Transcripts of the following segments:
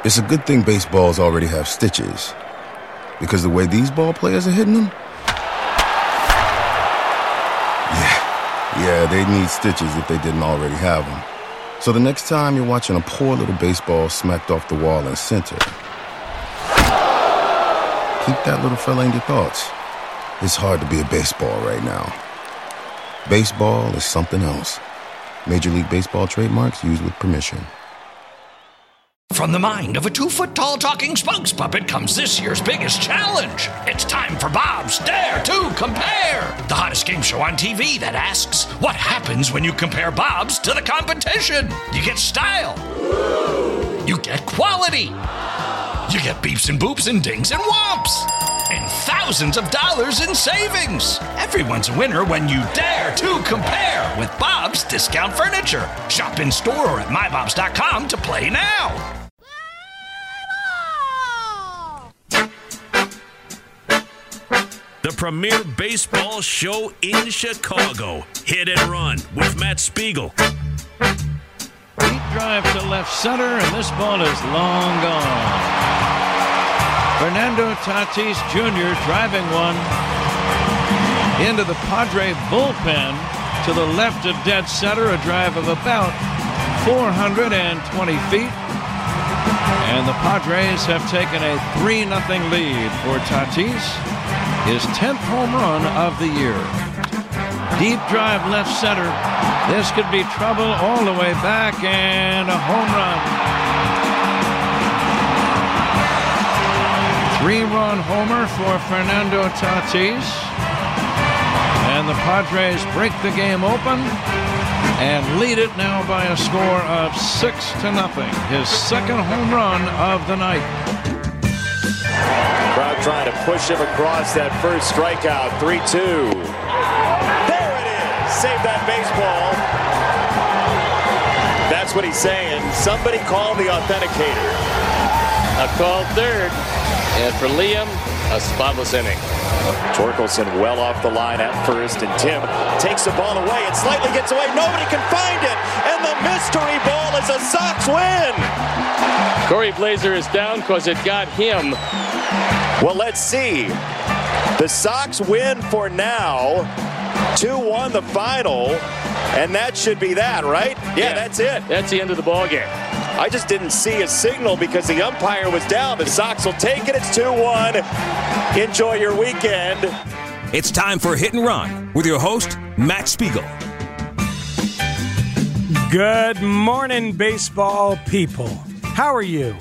It's a good thing baseballs already have stitches, because the way these ball players are hitting them, yeah, they need stitches if they didn't already have them. So the next time you're watching a poor little baseball smacked off the wall in center, keep that little fella in your thoughts. It's hard to be a baseball right now. Baseball is something else. Major League Baseball trademarks used with permission. From the mind of a 2-foot-tall talking spokes puppet comes this year's biggest challenge. It's time for Bob's Dare to Compare, the hottest game show on TV that asks, what happens when you compare Bob's to the competition? You get style. You get quality. You get beeps and boops and dings and whomps. And thousands of dollars in savings. Everyone's a winner when you dare to compare with Bob's Discount Furniture. Shop in store or at mybobs.com to play now. The premier baseball show in Chicago. Hit and Run with Matt Spiegel. Deep drive to left center, and this ball is long gone. Fernando Tatis Jr. driving one into the Padre bullpen to the left of dead center, a drive of about 420 feet. And the Padres have taken a 3-0 lead for Tatis. His 10th home run of the year. Deep drive left center. This could be trouble all the way back, and a home run. 3-run homer for Fernando Tatis. And the Padres break the game open and lead it now by a score of 6-0. His second home run of the night. Crowd trying to push him across that first strikeout. 3-2. There it is. Save that baseball. That's what he's saying. Somebody call the authenticator. A call third. And for Liam, a spotless inning. Torkelson well off the line at first, and Tim takes the ball away and slightly gets away. Nobody can find it, and the mystery ball is a Sox win. Corey Blazer is down because it got him. Well, let's see. The Sox win for now. 2-1 the final, and that should be that, right? Yeah, that's it. That's the end of the ball game. I just didn't see a signal because the umpire was down. The Sox will take it. It's 2-1. Enjoy your weekend. It's time for Hit and Run with your host, Matt Spiegel. Good morning, baseball people. How are you?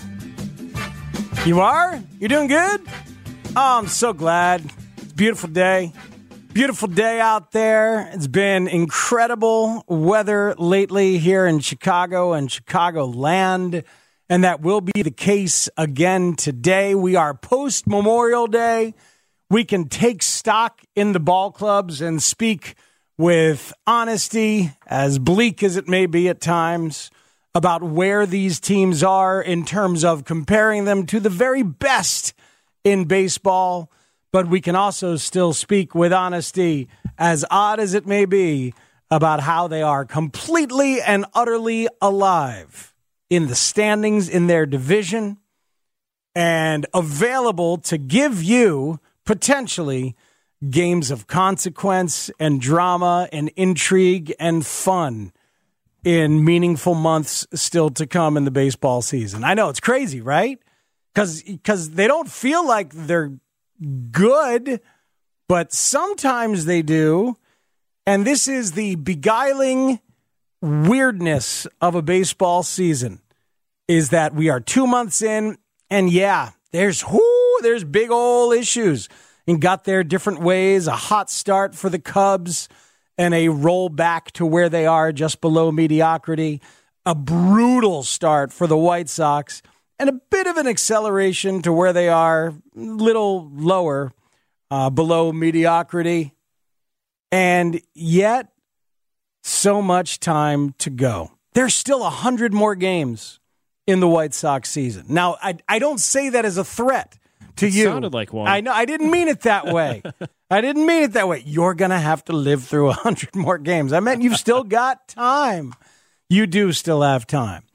You are? You're doing good? Oh, I'm so glad. It's a beautiful day. Beautiful day out there. It's been incredible weather lately here in Chicago and Chicagoland, and that will be the case again today. We are post-Memorial Day. We can take stock in the ball clubs and speak with honesty, as bleak as it may be at times, about where these teams are in terms of comparing them to the very best in baseball. But we can also still speak with honesty, as odd as it may be, about how they are completely and utterly alive in the standings in their division and available to give you potentially games of consequence and drama and intrigue and fun in meaningful months still to come in the baseball season. I know it's crazy, right? Because they don't feel like they're good, but sometimes they do. And this is the beguiling weirdness of a baseball season, is that we are 2 months in, and yeah, there's big old issues and got there different ways. A hot start for the Cubs and a roll back to where they are just below mediocrity. A brutal start for the White Sox and a bit of an acceleration to where they are, a little lower, below mediocrity. And yet, so much time to go. There's still 100 more games in the White Sox season. Now, I don't say that as a threat to you. Sounded like one. I know. I didn't mean it that way. You're going to have to live through 100 more games. I meant you've still got time. You do still have time.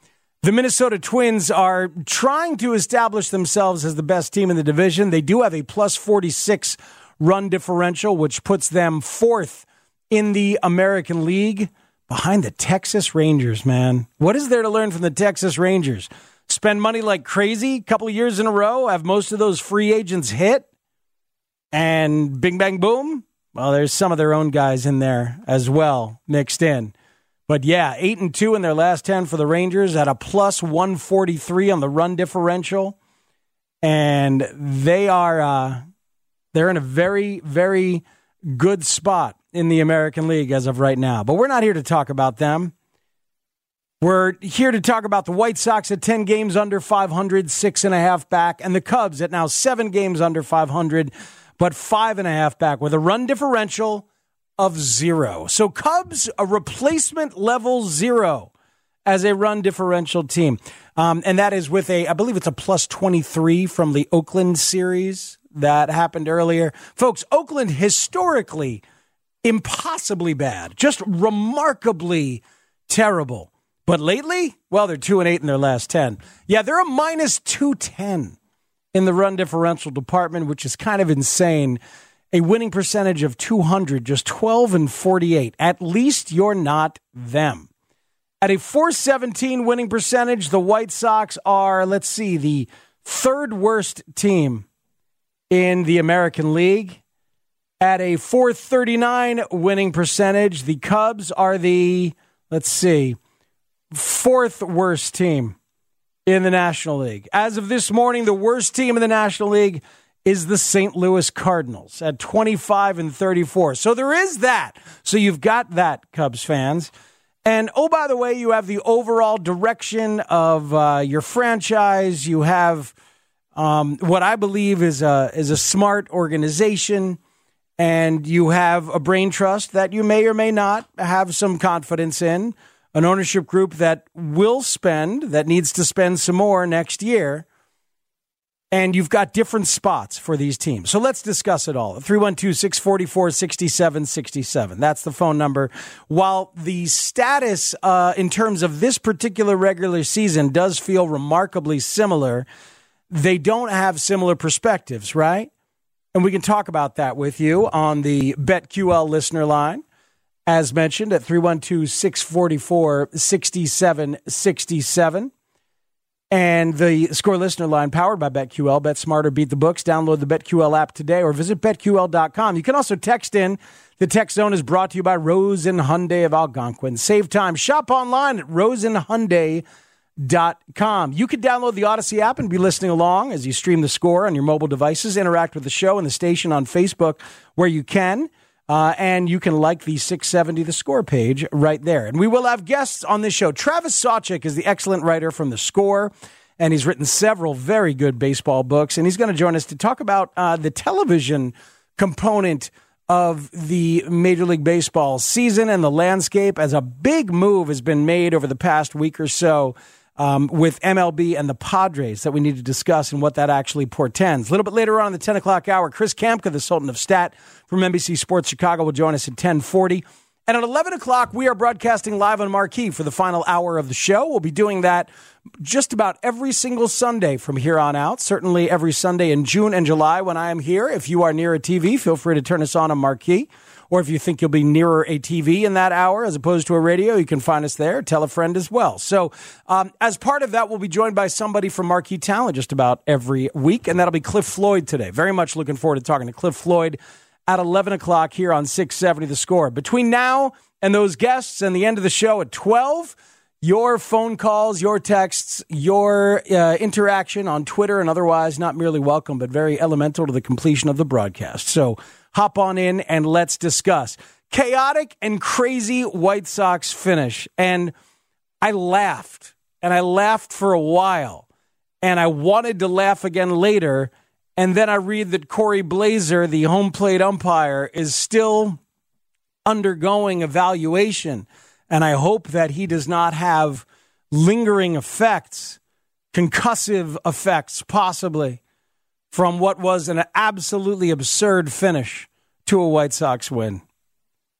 The Minnesota Twins are trying to establish themselves as the best team in the division. They do have a plus 46 run differential, which puts them fourth in the American League behind the Texas Rangers, man. What is there to learn from the Texas Rangers? Spend money like crazy a couple of years in a row, have most of those free agents hit, and bing, bang, boom. Well, there's some of their own guys in there as well mixed in. But yeah, 8-2 in their last 10 for the Rangers at a plus 143 on the run differential. And they are they're in a very, very good spot in the American League as of right now. But we're not here to talk about them. We're here to talk about the White Sox at 10 games under 500, 6.5 back, and the Cubs at now 7 games under 500, but 5.5 back with a run differential of 0. So Cubs, a replacement level 0 as a run differential team. And that is with I believe it's a plus 23 from the Oakland series that happened earlier. Folks, Oakland historically impossibly bad, just remarkably terrible. But lately, well, they're 2-8 in their last 10. Yeah, they're a minus 210 in the run differential department, which is kind of insane. A winning percentage of 200, just 12-48. At least you're not them. At a .417 winning percentage, the White Sox are, let's see, the third worst team in the American League. At a .439 winning percentage, the Cubs are the, let's see, fourth worst team in the National League. As of this morning, the worst team in the National League is the St. Louis Cardinals at 25-34. So there is that. So you've got that, Cubs fans. And, oh, by the way, you have the overall direction of your franchise. You have what I believe is a smart organization. And you have a brain trust that you may or may not have some confidence in. An ownership group that will spend, that needs to spend some more next year. And you've got different spots for these teams. So let's discuss it all. 312-644-6767. That's the phone number. While the status in terms of this particular regular season does feel remarkably similar, they don't have similar perspectives, right? And we can talk about that with you on the BetQL listener line. As mentioned, at 312-644-6767. And the Score listener line powered by BetQL. Bet smarter, beat the books. Download the BetQL app today or visit BetQL.com. You can also text in. The text zone is brought to you by Rosen Hyundai of Algonquin. Save time. Shop online at rosenhyundai.com. You can download the Odyssey app and be listening along as you stream the Score on your mobile devices. Interact with the show and the station on Facebook where you can. And you can like the 670 The Score page right there. And we will have guests on this show. Travis Sawchik is the excellent writer from The Score, and he's written several very good baseball books. And he's going to join us to talk about the television component of the Major League Baseball season and the landscape, as a big move has been made over the past week or so with MLB and the Padres that we need to discuss and what that actually portends. A little bit later on in the 10 o'clock hour, Chris Kamka, the Sultan of Stat from NBC Sports Chicago, will join us at 10:40. And at 11 o'clock, we are broadcasting live on Marquee for the final hour of the show. We'll be doing that just about every single Sunday from here on out, certainly every Sunday in June and July when I am here. If you are near a TV, feel free to turn us on Marquee. Or if you think you'll be nearer a TV in that hour as opposed to a radio, you can find us there. Tell a friend as well. So as part of that, we'll be joined by somebody from Marquee Talent just about every week, and that'll be Cliff Floyd today. Very much looking forward to talking to Cliff Floyd at 11 o'clock here on 670 The Score. Between now and those guests and the end of the show at 12, your phone calls, your texts, your interaction on Twitter and otherwise not merely welcome, but very elemental to the completion of the broadcast. So hop on in and let's discuss. Chaotic and crazy White Sox finish. And I laughed for a while. And I wanted to laugh again later. And then I read that Corey Blazer, the home plate umpire, is still undergoing evaluation. And I hope that he does not have lingering effects, concussive effects, possibly, from what was an absolutely absurd finish to a White Sox win.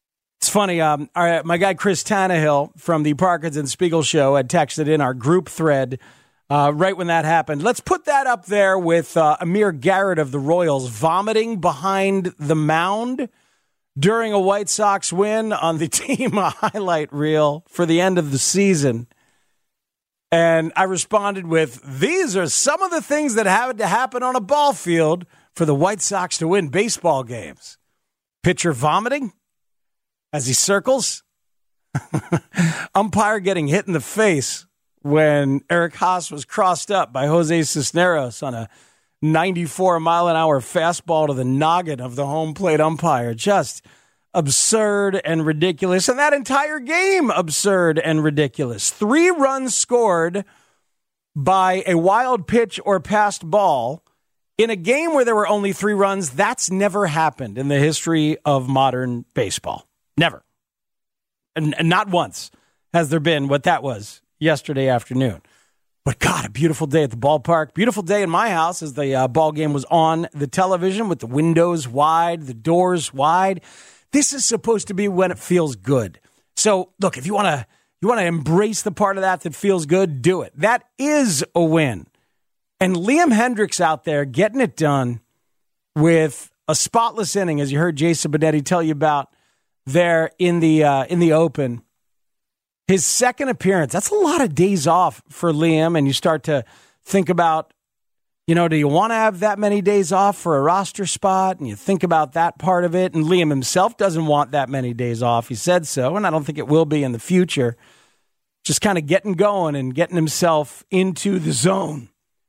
It's funny. My guy Chris Tannehill from the Parkinson Spiegel Show had texted in our group thread right when that happened. Let's put that up there with Amir Garrett of the Royals vomiting behind the mound during a White Sox win on the team highlight reel for the end of the season. And I responded with, these are some of the things that had to happen on a ball field for the White Sox to win baseball games. Pitcher vomiting as he circles. Umpire getting hit in the face when Eric Haas was crossed up by Jose Cisneros on a 94-mile-an-hour fastball to the noggin of the home plate umpire. Just absurd and ridiculous. And that entire game, absurd and ridiculous. 3 runs scored by a wild pitch or passed ball in a game where there were only 3 runs. That's never happened in the history of modern baseball. Never. And not once has there been what that was yesterday afternoon. But God, a beautiful day at the ballpark. Beautiful day in my house as the ball game was on the television with the windows wide, the doors wide. This is supposed to be when it feels good. So, look, if you want to embrace the part of that feels good, do it. That is a win. And Liam Hendriks out there getting it done with a spotless inning, as you heard Jason Benetti tell you about there in the Open. His second appearance, that's a lot of days off for Liam, and you start to think about, do you want to have that many days off for a roster spot? And you think about that part of it, and Liam himself doesn't want that many days off. He said so, and I don't think it will be in the future. Just kind of getting going and getting himself into the zone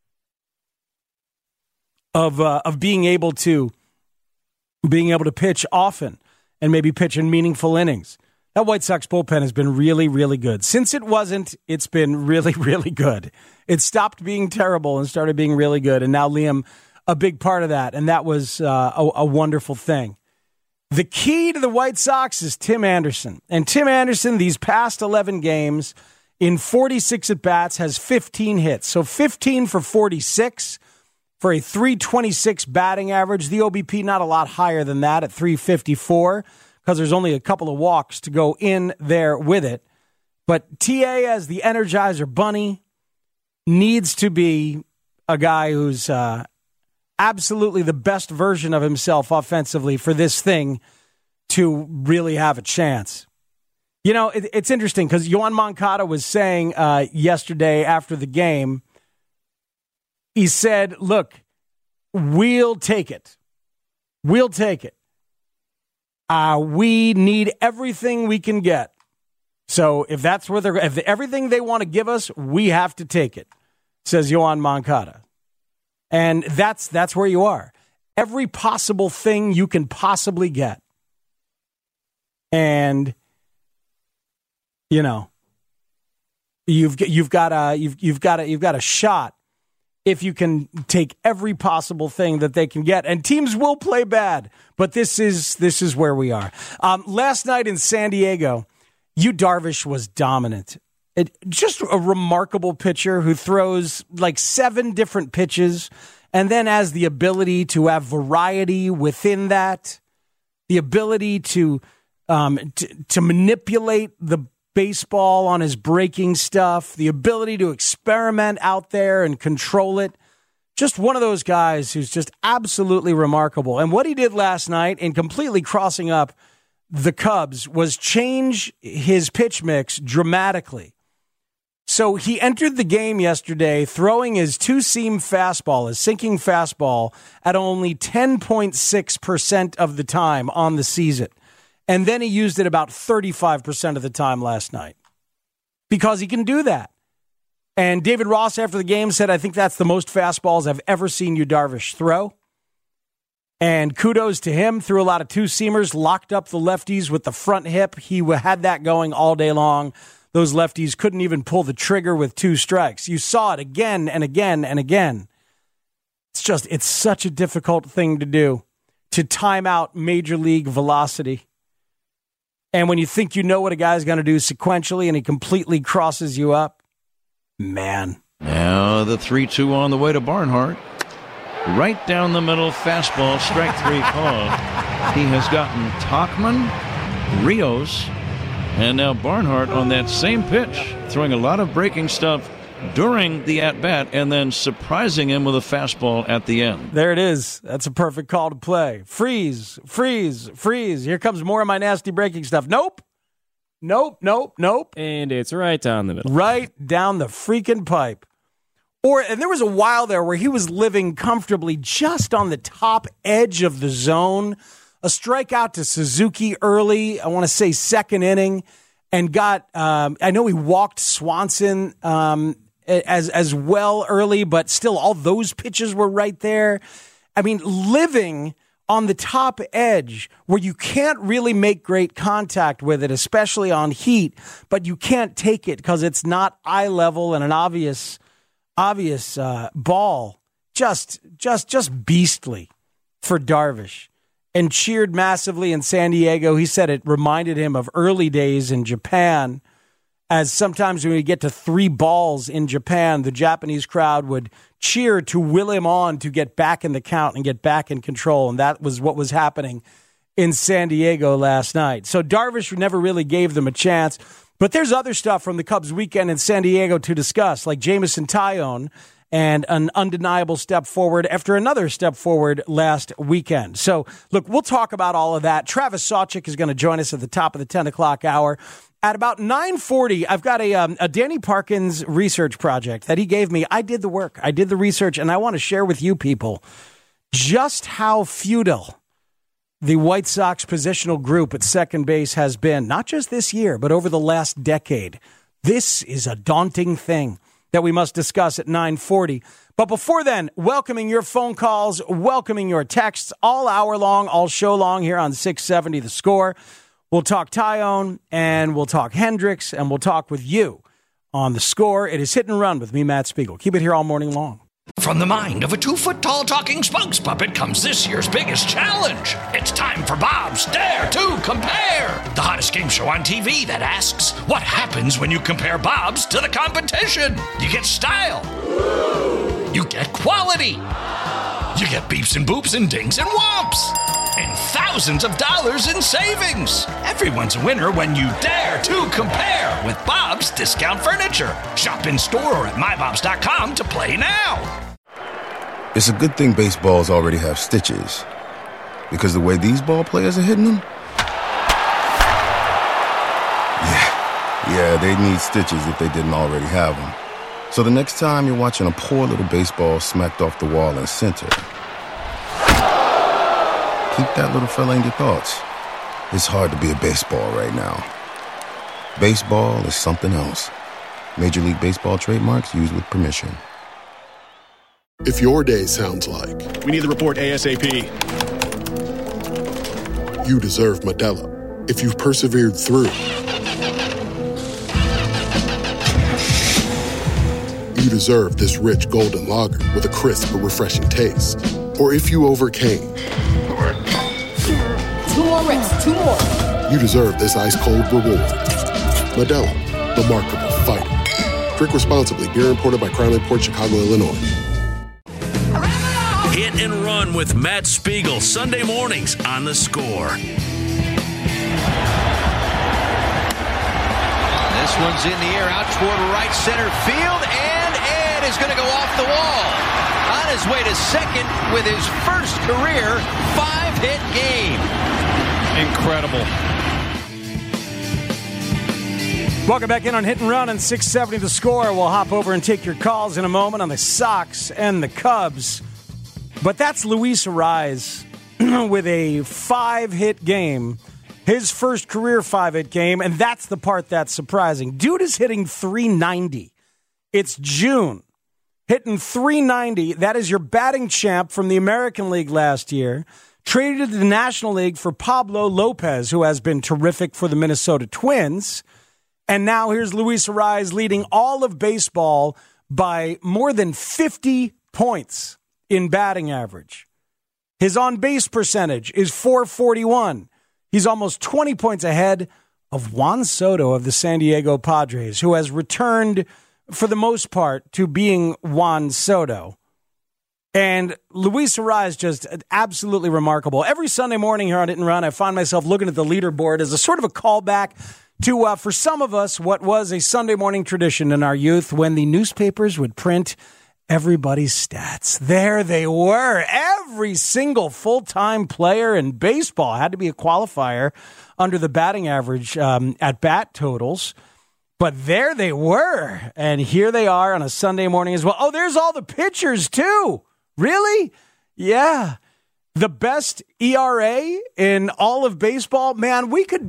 of being able to pitch often and maybe pitch in meaningful innings. That White Sox bullpen has been really, really good. Since it wasn't, it's been really, really good. It stopped being terrible and started being really good, and now Liam, a big part of that, and that was a wonderful thing. The key to the White Sox is Tim Anderson, and Tim Anderson, these past 11 games, in 46 at-bats, has 15 hits. So 15 for 46 for a 326 batting average. The OBP not a lot higher than that at 354. Because there's only a couple of walks to go in there with it. But TA as the Energizer Bunny needs to be a guy who's absolutely the best version of himself offensively for this thing to really have a chance. It's interesting because Yoan Moncada was saying yesterday after the game, he said, look, we'll take it. We'll take it. We need everything we can get. So if that's where if everything they want to give us, we have to take it, says Yoan Moncada. And that's where you are. Every possible thing you can possibly get. And you've got a shot if you can take every possible thing that they can get. And teams will play bad, but this is where we are. Last night in San Diego, Yu Darvish was dominant. Just a remarkable pitcher who throws like 7 different pitches and then has the ability to have variety within that, the ability to manipulate the baseball on his breaking stuff, the ability to experiment out there and control it. Just one of those guys who's just absolutely remarkable. And what he did last night in completely crossing up the Cubs was change his pitch mix dramatically. So he entered the game yesterday throwing his 2-seam fastball, his sinking fastball, at only 10.6% of the time on the season. And then he used it about 35% of the time last night because he can do that. And David Ross, after the game, said, I think that's the most fastballs I've ever seen Yu Darvish throw. And kudos to him. Threw a lot of 2-seamers, locked up the lefties with the front hip. He had that going all day long. Those lefties couldn't even pull the trigger with 2 strikes. You saw it again and again and again. It's such a difficult thing to do, to time out major league velocity. And when you think you know what a guy's going to do sequentially and he completely crosses you up, man. Now the 3-2 on the way to Barnhart. Right down the middle, fastball, strike 3 called. He has gotten Tauchman Rios. And now Barnhart on that same pitch, throwing a lot of breaking stuff during the at-bat and then surprising him with a fastball at the end. There it is. That's a perfect call to play. Freeze, freeze, freeze. Here comes more of my nasty breaking stuff. Nope. And it's right down the middle. Right down the freaking pipe. And there was a while there where he was living comfortably just on the top edge of the zone. A strikeout to Suzuki early, I want to say second inning, and got, I know he walked Swanson as well early, but still all those pitches were right there. I mean, living on the top edge where you can't really make great contact with it, especially on heat, but you can't take it because it's not eye level and an obvious ball. Just beastly for Darvish. And cheered massively in San Diego. He said it reminded him of early days in Japan, as sometimes when we get to 3 balls in Japan, the Japanese crowd would cheer to will him on to get back in the count and get back in control. And that was what was happening in San Diego last night. So Darvish never really gave them a chance. But there's other stuff from the Cubs weekend in San Diego to discuss, like Jameson Taillon and an undeniable step forward after another step forward last weekend. So, look, we'll talk about all of that. Travis Sawchik is going to join us at the top of the 10 o'clock hour. At about 9:40, I've got a Danny Parkins research project that he gave me. I did the work. I did the research, and I want to share with you people just how futile the White Sox positional group at second base has been, not just this year, but over the last decade. This is a daunting thing that we must discuss at 9:40. But before then, welcoming your phone calls, welcoming your texts all hour long, all show long here on 670 The Score. We'll talk Taillon, and we'll talk Hendricks, and we'll talk with you on The Score. It is Hit and Run with me, Matt Spiegel. Keep it here all morning long. From the mind of a 2-foot-tall talking spokes puppet comes this year's biggest challenge. It's time for Bob's Dare to Compare, the hottest game show on TV that asks, what happens when you compare Bob's to the competition? You get style. You get quality. You get beeps and boops and dings and whomps. And thousands of dollars in savings. Everyone's a winner when you dare to compare with Bob's Discount Furniture. Shop in store or at mybobs.com to play now. It's a good thing baseballs already have stitches, because the way these ball players are hitting them, yeah, they need stitches if they didn't already have them. So the next time you're watching a poor little baseball smacked off the wall in center, keep that little fella in your thoughts. It's hard to be a baseball right now. Baseball is something else. Major League Baseball trademarks used with permission. If your day sounds like, we need the report ASAP, you deserve Modelo. If you've persevered through, you deserve this rich golden lager with a crisp but refreshing taste. Or if you overcame, 2 more reps, 2 more. you deserve this ice-cold reward. Modelo, the Markable Fighter. Drink responsibly. Beer imported by Crown Port Chicago, Illinois. Hit and Run with Matt Spiegel, Sunday mornings on The Score. This one's in the air out toward right center field, and Ed is going to go off the wall. On his way to second with his first career 5-hit game. Incredible. Welcome back in on Hit and Run on 670 The Score. We'll hop over and take your calls in a moment on the Sox and the Cubs. But that's Luis Arraez with a 5-hit game. His first career 5-hit game, and that's the part that's surprising. Dude is hitting .390. It's June. Hitting .390. That is your batting champ from the American League last year. Traded to the National League for Pablo Lopez, who has been terrific for the Minnesota Twins. And now here's Luis Arraez leading all of baseball by more than 50 points in batting average. His on-base percentage is .441. He's almost 20 points ahead of Juan Soto of the San Diego Padres, who has returned, for the most part, to being Juan Soto. And Luis Arraez just absolutely remarkable. Every Sunday morning here on Hit and Run, I find myself looking at the leaderboard as a sort of a callback to, for some of us, what was a Sunday morning tradition in our youth when the newspapers would print everybody's stats. There they were. Every single full-time player in baseball had to be a qualifier under the batting average at bat totals. But there they were. And here they are on a Sunday morning as well. Oh, there's all the pitchers, too. Really? Yeah. The best ERA in all of baseball. Man, we could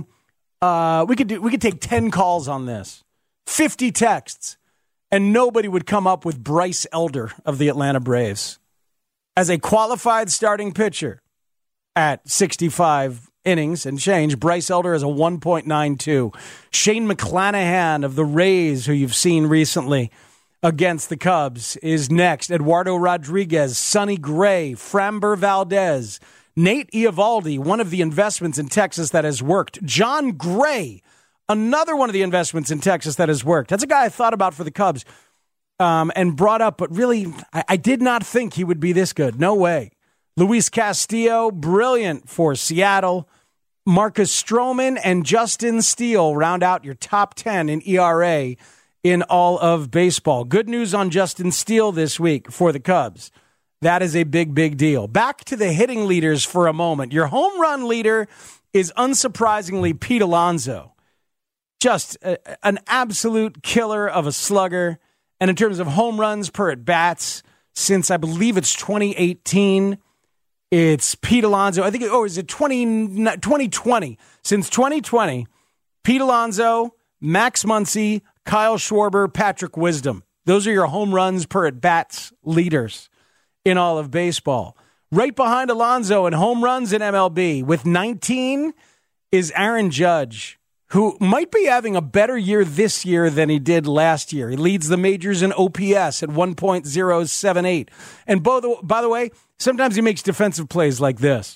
take 10 calls on this, 50 texts, and nobody would come up with Bryce Elder of the Atlanta Braves as a qualified starting pitcher at 65 innings and change. Bryce Elder has a 1.92. Shane McClanahan of the Rays, who you've seen recently against the Cubs, is next. Eduardo Rodriguez, Sonny Gray, Framber Valdez, Nate Eovaldi, one of the investments in Texas that has worked. John Gray, another one of the investments in Texas that has worked. That's a guy I thought about for the Cubs and brought up, but really, I did not think he would be this good. No way. Luis Castillo, brilliant for Seattle. Marcus Stroman and Justin Steele round out your top 10 in ERA in all of baseball. Good news on Justin Steele this week for the Cubs. That is a big, big deal. Back to the hitting leaders for a moment. Your home run leader is unsurprisingly Pete Alonso. Just an absolute killer of a slugger. And in terms of home runs per at-bats, since I believe it's 2018, it's Pete Alonso. I think, is it 2020? Since 2020, Pete Alonso, Max Muncy, Kyle Schwarber, Patrick Wisdom. Those are your home runs per at-bats leaders in all of baseball. Right behind Alonso in home runs in MLB with 19 is Aaron Judge, who might be having a better year this year than he did last year. He leads the majors in OPS at 1.078. And by the way, sometimes he makes defensive plays like this.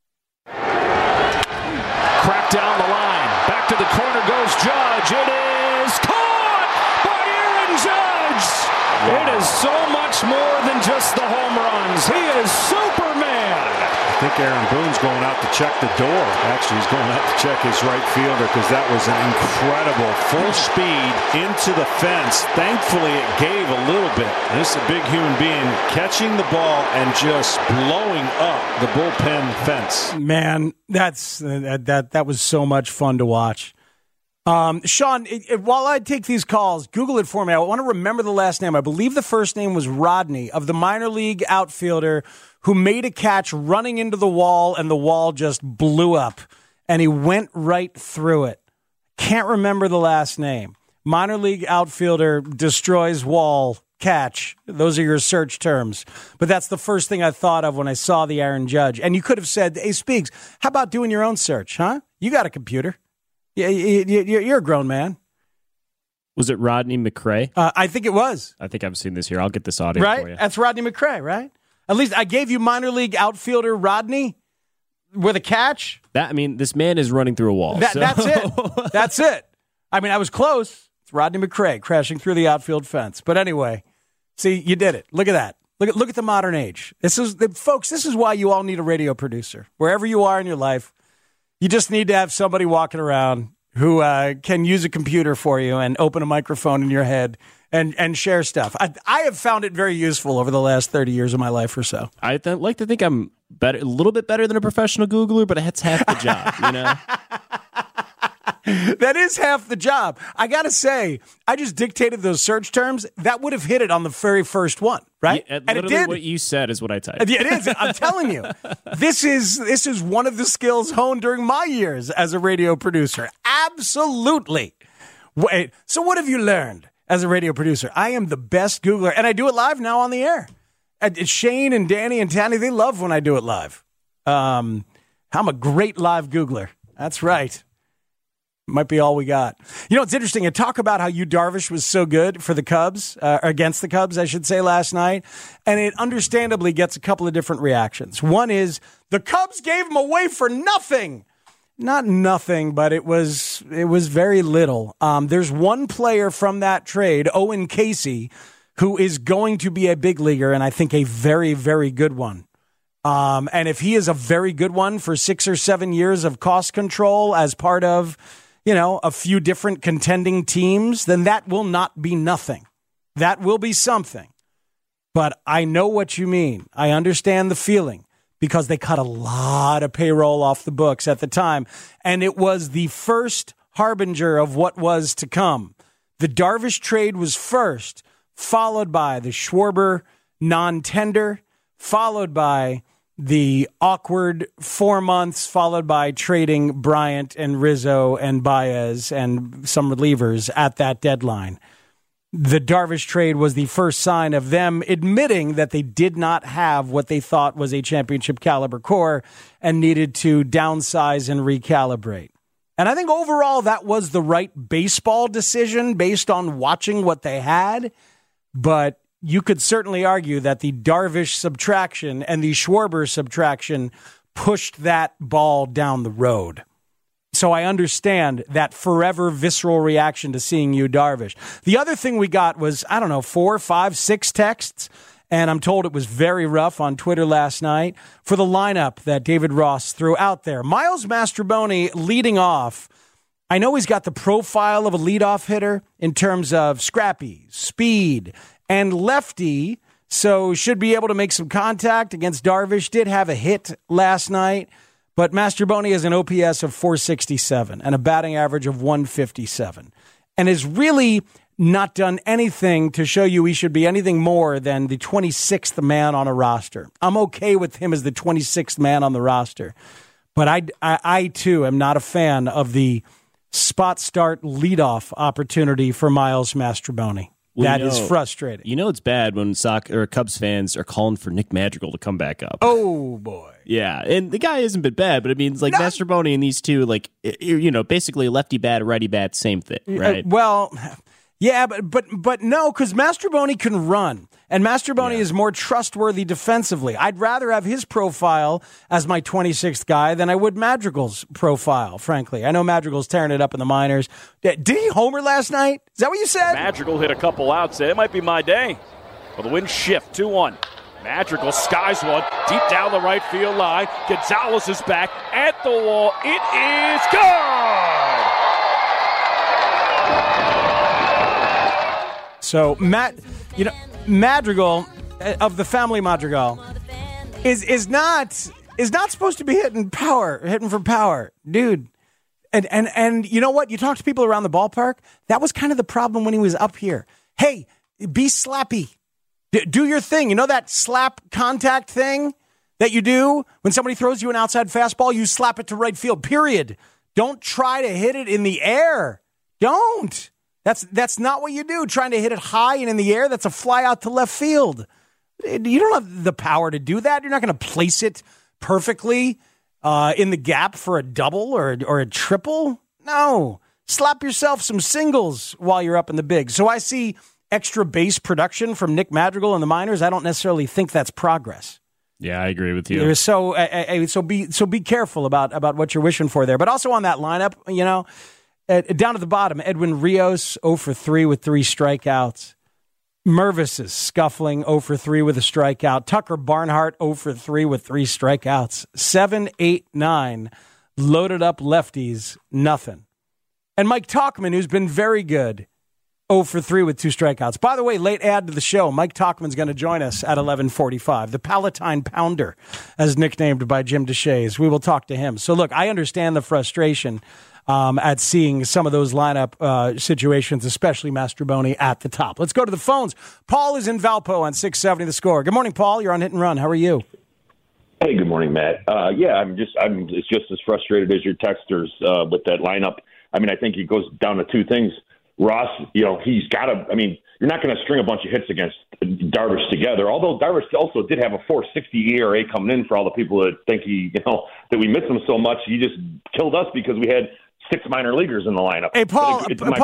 Crack down the line. Back to the corner goes Judge. It is caught by Aaron Judge. Wow. It is so much more than just the home runs. He is Superman. I think Aaron Boone's going out to check the door. Actually, he's going out to check his right fielder because that was an incredible full speed into the fence. Thankfully, it gave a little bit. And this is a big human being catching the ball and just blowing up the bullpen fence. Man, that was so much fun to watch. Sean, while I take these calls, Google it for me. I want to remember the last name. I believe the first name was Rodney, of the minor league outfielder who made a catch running into the wall, and the wall just blew up, and he went right through it. Can't remember the last name. Minor league outfielder destroys wall catch. Those are your search terms. But that's the first thing I thought of when I saw the Aaron Judge. And you could have said, hey, Speaks, how about doing your own search, huh? You got a computer. Yeah, you're a grown man. Was it Rodney McRae? I think it was. I think I've seen this here. I'll get this audio right? for you. That's Rodney McRae, right? At least I gave you minor league outfielder Rodney with a catch. This man is running through a wall. That's it. That's it. I mean, I was close. It's Rodney McRae crashing through the outfield fence. But anyway, see, you did it. Look at that. Look at the modern age. Folks, this is why you all need a radio producer. Wherever you are in your life, you just need to have somebody walking around who can use a computer for you and open a microphone in your head and share stuff. I have found it very useful over the last 30 years of my life or so. I like to think I'm better, a little bit better than a professional Googler, but it's half the job, you know? That is half the job. I got to say, I just dictated those search terms. That would have hit it on the very first one, right? Yeah, and it did. What you said is what I typed. It is. I'm telling you. This is one of the skills honed during my years as a radio producer. Absolutely. Wait, so what have you learned as a radio producer? I am the best Googler, and I do it live now on the air. Shane and Danny and Tanny, they love when I do it live. I'm a great live Googler. That's right. Might be all we got. You know, it's interesting. I talk about how Yu Darvish was so good for the Cubs, against the Cubs, I should say, last night. And it understandably gets a couple of different reactions. One is the Cubs gave him away for nothing. Not nothing, but it was very little. There's one player from that trade, Owen Casey, who is going to be a big leaguer, and I think a very, very good one. And if he is a very good one for 6 or 7 years of cost control as part of, a few different contending teams, then that will not be nothing. That will be something. But I know what you mean. I understand the feeling because they cut a lot of payroll off the books at the time. And it was the first harbinger of what was to come. The Darvish trade was first, followed by the Schwarber non-tender, followed by the awkward 4 months, followed by trading Bryant and Rizzo and Baez and some relievers at that deadline. The Darvish trade was the first sign of them admitting that they did not have what they thought was a championship caliber core and needed to downsize and recalibrate. And I think overall that was the right baseball decision based on watching what they had. But you could certainly argue that the Darvish subtraction and the Schwarber subtraction pushed that ball down the road. So I understand that forever visceral reaction to seeing Yu Darvish. The other thing we got was, 4, 5, 6 texts, and I'm told it was very rough on Twitter last night for the lineup that David Ross threw out there. Miles Mastrobuoni leading off. I know he's got the profile of a leadoff hitter in terms of scrappy, speed, and lefty, so should be able to make some contact against Darvish. Did have a hit last night, but Mastrobuoni has an OPS of 467 and a batting average of 157 and has really not done anything to show you he should be anything more than the 26th man on a roster. I'm okay with him as the 26th man on the roster, but I too am not a fan of the spot start leadoff opportunity for Miles Mastrobuoni. That is frustrating. It's bad when Cubs fans are calling for Nick Madrigal to come back up. Oh, boy. Yeah, and the guy hasn't been bad, but it's like Mastrobuoni and these two, basically lefty bat, righty bat, same thing, right? Yeah, but no, because Mastrobuoni can run, and Mastrobuoni is more trustworthy defensively. I'd rather have his profile as my 26th guy than I would Madrigal's profile, frankly. I know Madrigal's tearing it up in the minors. Did he homer last night? Is that what you said? Madrigal hit a couple outs. It might be my day. Well, the wind shift, 2-1. Madrigal skies one deep down the right field line. Gonzalez is back at the wall. It is good! So, Madrigal, of the family Madrigal, is not supposed to be hitting for power, dude. And you know what? You talk to people around the ballpark, that was kind of the problem when he was up here. Hey, be slappy. Do your thing. You know that slap contact thing that you do when somebody throws you an outside fastball? You slap it to right field, period. Don't try to hit it in the air. Don't. That's not what you do. Trying to hit it high and in the air, that's a fly out to left field. You don't have the power to do that. You're not going to place it perfectly in the gap for a double or a triple. No. Slap yourself some singles while you're up in the big. So I see extra base production from Nick Madrigal in the minors. I don't necessarily think that's progress. Yeah, I agree with you. So be careful about what you're wishing for there. But also on that lineup, down at the bottom, Edwin Rios, 0 for 3 with 3 strikeouts. Mervis is scuffling, 0 for 3 with a strikeout. Tucker Barnhart, 0 for 3 with 3 strikeouts. 7, 8, 9, loaded up lefties, nothing. And Mike Tauchman, who's been very good, 0 for 3 with 2 strikeouts. By the way, late add to the show, Mike Tauchman's going to join us at 11:45. The Palatine Pounder, as nicknamed by Jim Deshaies. We will talk to him. So look, I understand the frustration at seeing some of those lineup situations, especially Mastrobuoni at the top. Let's go to the phones. Paul is in Valpo on 670 The Score. Good morning, Paul. You're on Hit and Run. How are you? Hey, good morning, Matt. I'm just as frustrated as your texters with that lineup. I think it goes down to two things. Ross, he's got to. You're not going to string a bunch of hits against Darvish together. Although Darvish also did have a 4.60 ERA coming in. For all the people that think that we miss him so much, he just killed us because we had 6 minor leaguers in the lineup. Hey, Paul,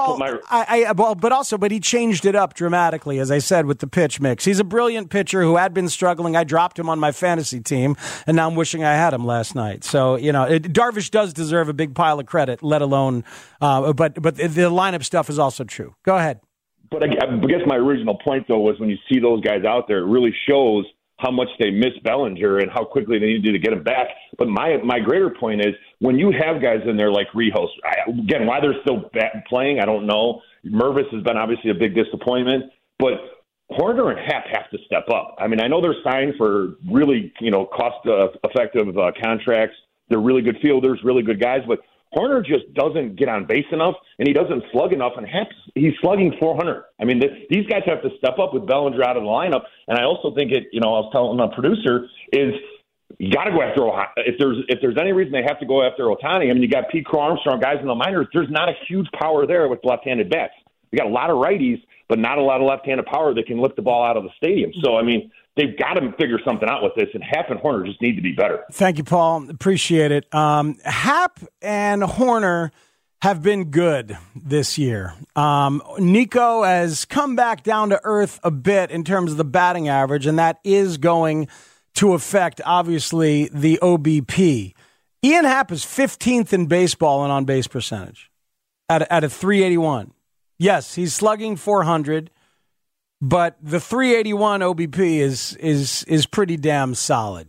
but he changed it up dramatically, as I said, with the pitch mix. He's a brilliant pitcher who had been struggling. I dropped him on my fantasy team, and now I'm wishing I had him last night. So, Darvish does deserve a big pile of credit, let alone, but the lineup stuff is also true. Go ahead. But I guess my original point, though, was when you see those guys out there, it really shows how much they miss Bellinger and how quickly they need to get him back. But my greater point is when you have guys in there like Rijos, again, why they're still playing, I don't know. Mervis has been obviously a big disappointment, but Horner and Happ have to step up. I mean, I know they're signed for really, cost-effective contracts. They're really good fielders, really good guys, but Horner just doesn't get on base enough, and he doesn't slug enough, and he's slugging 400. I mean, these guys have to step up with Bellinger out of the lineup, and I also think I was telling my producer, is you got to go after if there's any reason they have to go after Ohtani. I mean, you got Pete Crow Armstrong, guys in the minors. There's not a huge power there with left-handed bats. You got a lot of righties, but not a lot of left-handed power that can lift the ball out of the stadium. So, I mean, they've got to figure something out with this, and Happ and Horner just need to be better. Thank you, Paul. Appreciate it. Happ and Horner have been good this year. Nico has come back down to earth a bit in terms of the batting average, and that is going to affect, obviously, the OBP. Ian Happ is 15th in baseball in on-base percentage at a 381. Yes, he's slugging 400. But the 381 OBP is pretty damn solid.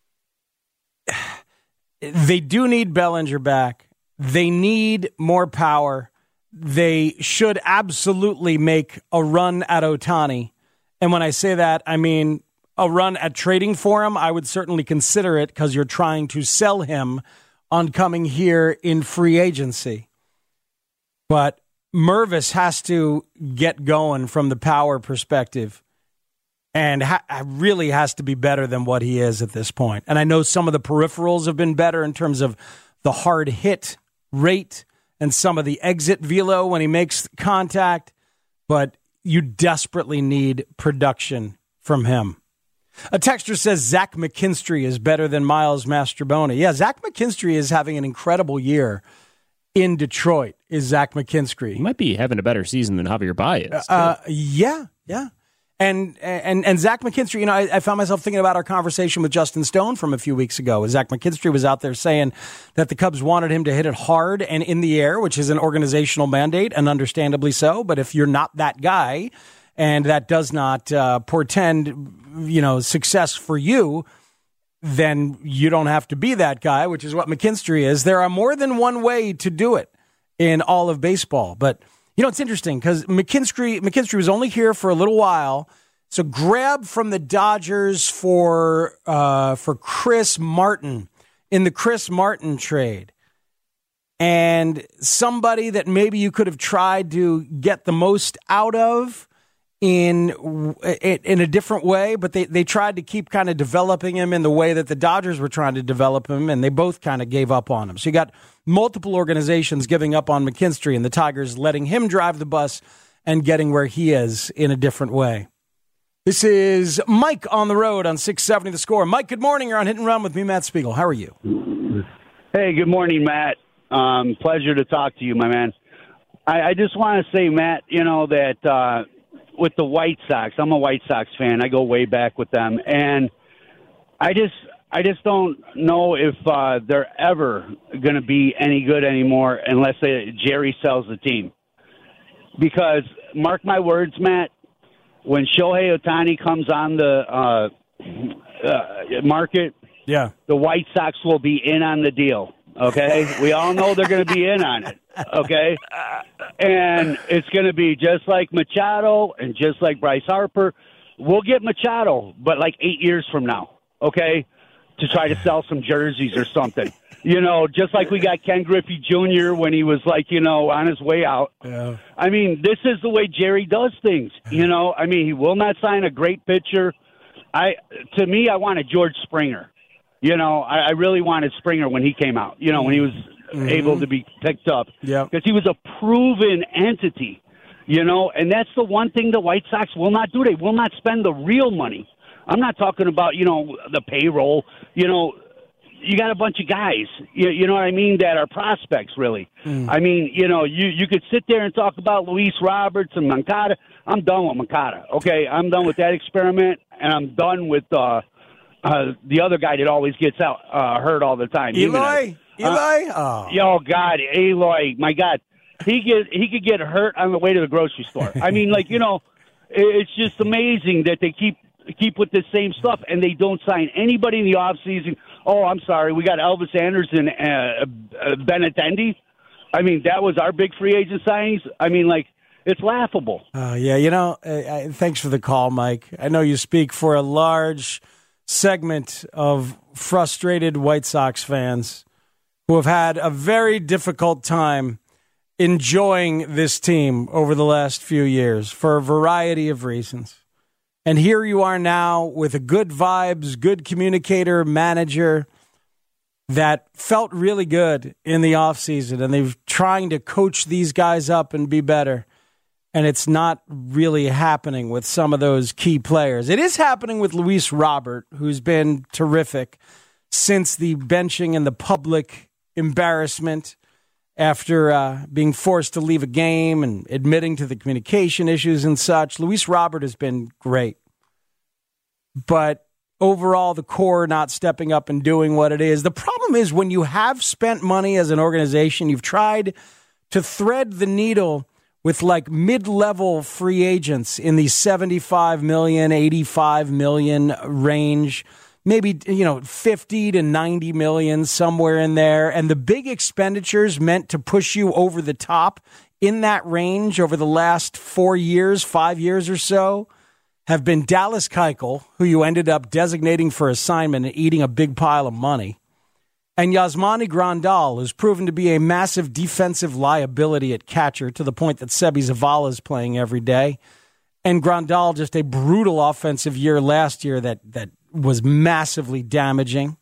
They do need Bellinger back. They need more power. They should absolutely make a run at Ohtani. And when I say that, I mean a run at trading for him. I would certainly consider it because you're trying to sell him on coming here in free agency. But Mervis has to get going from the power perspective and really has to be better than what he is at this point. And I know some of the peripherals have been better in terms of the hard hit rate and some of the exit velo when he makes contact, but you desperately need production from him. A texter says Zach McKinstry is better than Miles Mastrobuoni. Yeah, Zach McKinstry is having an incredible year in Detroit, is Zach McKinstry. He might be having a better season than Javier Baez. Yeah. And Zach McKinstry, I found myself thinking about our conversation with Justin Stone from a few weeks ago. Zach McKinstry was out there saying that the Cubs wanted him to hit it hard and in the air, which is an organizational mandate, and understandably so. But if you're not that guy, and that does not portend, success for you, then you don't have to be that guy, which is what McKinstry is. There are more than one way to do it in all of baseball. But, it's interesting because McKinstry was only here for a little while. So grab from the Dodgers for Chris Martin in the Chris Martin trade. And somebody that maybe you could have tried to get the most out of in a different way, but they tried to keep kind of developing him in the way that the Dodgers were trying to develop him, and they both kind of gave up on him. So you got multiple organizations giving up on McKinstry, and the Tigers letting him drive the bus and getting where he is in a different way. This is Mike on the road on 670 The Score. Mike, good morning. You're on Hit and Run with me, Matt Spiegel. How are you? Hey, good morning, Matt. Pleasure to talk to you, my man. I just want to say, Matt, that with the White Sox, I'm a White Sox fan. I go way back with them, and I just don't know if they're ever going to be any good anymore unless Jerry sells the team. Because mark my words, Matt, when Shohei Ohtani comes on the market, the White Sox will be in on the deal. Okay, we all know they're going to be in on it. Okay, and it's going to be just like Machado and just like Bryce Harper. We'll get Machado, but like 8 years from now. Okay, to try to sell some jerseys or something. Just like we got Ken Griffey Jr. when he was on his way out. Yeah. I mean, this is the way Jerry does things. I mean, he will not sign a great pitcher. To me, I wanted George Springer. I really wanted Springer when he came out, when he was able to be picked up. Yeah. Because he was a proven entity, and that's the one thing the White Sox will not do. They will not spend the real money. I'm not talking about, the payroll. You got a bunch of guys, you know what I mean, that are prospects, really. I mean, you could sit there and talk about Luis Roberts and Moncada. I'm done with Moncada, okay? I'm done with that experiment, and I'm done with the other guy that always gets hurt all the time. Eloy? Oh, God, Eloy, my God. he could get hurt on the way to the grocery store. I mean, like, you know, it's just amazing that they keep with the same stuff and they don't sign anybody in the offseason. Oh, I'm sorry, we got Elvis Anderson and Benintendi. I mean, that was our big free agent signings. I mean, like, it's laughable. Yeah, you know, thanks for the call, Mike. I know you speak for a large segment of frustrated White Sox fans who have had a very difficult time enjoying this team over the last few years for a variety of reasons. And here you are now with a good vibes, good communicator, manager that felt really good in the offseason, and they're trying to coach these guys up and be better. And it's not really happening with some of those key players. It is happening with Luis Robert, who's been terrific since the benching and the public embarrassment after being forced to leave a game and admitting to the communication issues and such. Luis Robert has been great. But overall, the core not stepping up and doing what it is. The problem is when you have spent money as an organization, you've tried to thread the needle with like mid-level free agents in the 75 million, 85 million range, maybe, you know, 50 to 90 million, somewhere in there. And the big expenditures meant to push you over the top in that range over the last 4 years, 5 years or so, have been Dallas Keuchel, who you ended up designating for assignment and eating a big pile of money, and Yasmani Grandal, who's proven to be a massive defensive liability at catcher to the point that Sebi Zavala is playing every day. And Grandal, just a brutal offensive year last year that was massively damaging.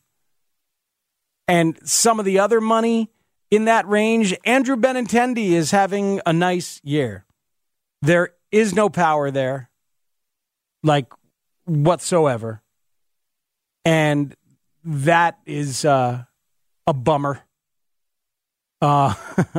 And some of the other money in that range, Andrew Benintendi is having a nice year. There is no power there, like whatsoever. And that is a bummer. But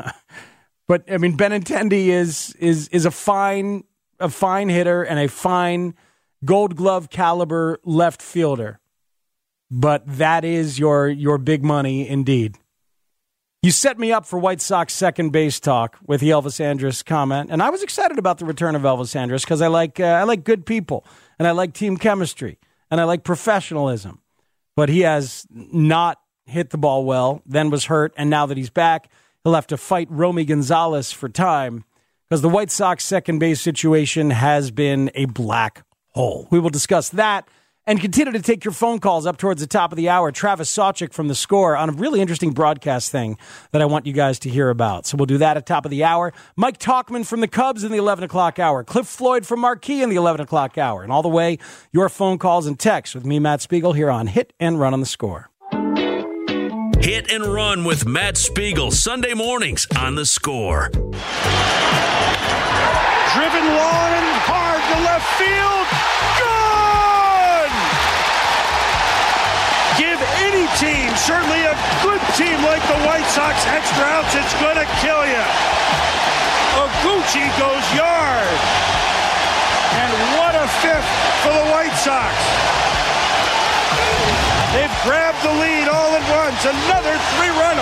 I mean, Benintendi is a fine hitter and a fine Gold Glove caliber left fielder. But that is your big money indeed. You set me up for White Sox second base talk with the Elvis Andrus comment, and I was excited about the return of Elvis Andrus because I like good people and I like team chemistry and I like professionalism. But he has not hit the ball well, then was hurt, and now that he's back, he'll have to fight Romy Gonzalez for time because the White Sox second base situation has been a black hole. We will discuss that and continue to take your phone calls up towards the top of the hour. Travis Sawchik from The Score on a really interesting broadcast thing that I want you guys to hear about. So we'll do that at top of the hour. Mike Talkman from the Cubs in the 11 o'clock hour. Cliff Floyd from Marquee in the 11 o'clock hour. And all the way, your phone calls and texts with me, Matt Spiegel, here on Hit and Run on The Score. Hit and Run with Matt Spiegel, Sunday mornings on The Score. Driven line, hard to left field. Good! Give any team, certainly a good team like the White Sox, extra outs, it's going to kill you. Oguchi goes yard. And what a fifth for the White Sox. They've grabbed the lead all at once. Another 3-run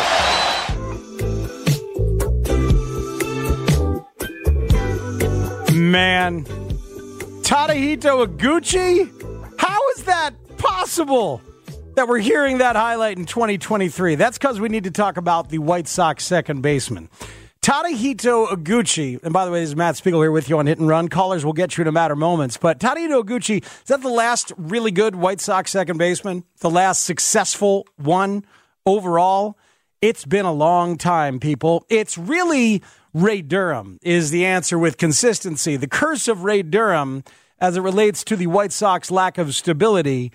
homer. Man, Tadahito Oguchi? How is that possible that we're hearing that highlight in 2023? That's because we need to talk about the White Sox second baseman. Tadahito Oguchi, and by the way, this is Matt Spiegel here with you on Hit and Run. Callers will get you in a matter of moments. But Tadahito Oguchi, is that the last really good White Sox second baseman? The last successful one overall? It's been a long time, people. It's really Ray Durham is the answer with consistency. The curse of Ray Durham, as it relates to the White Sox lack of stability,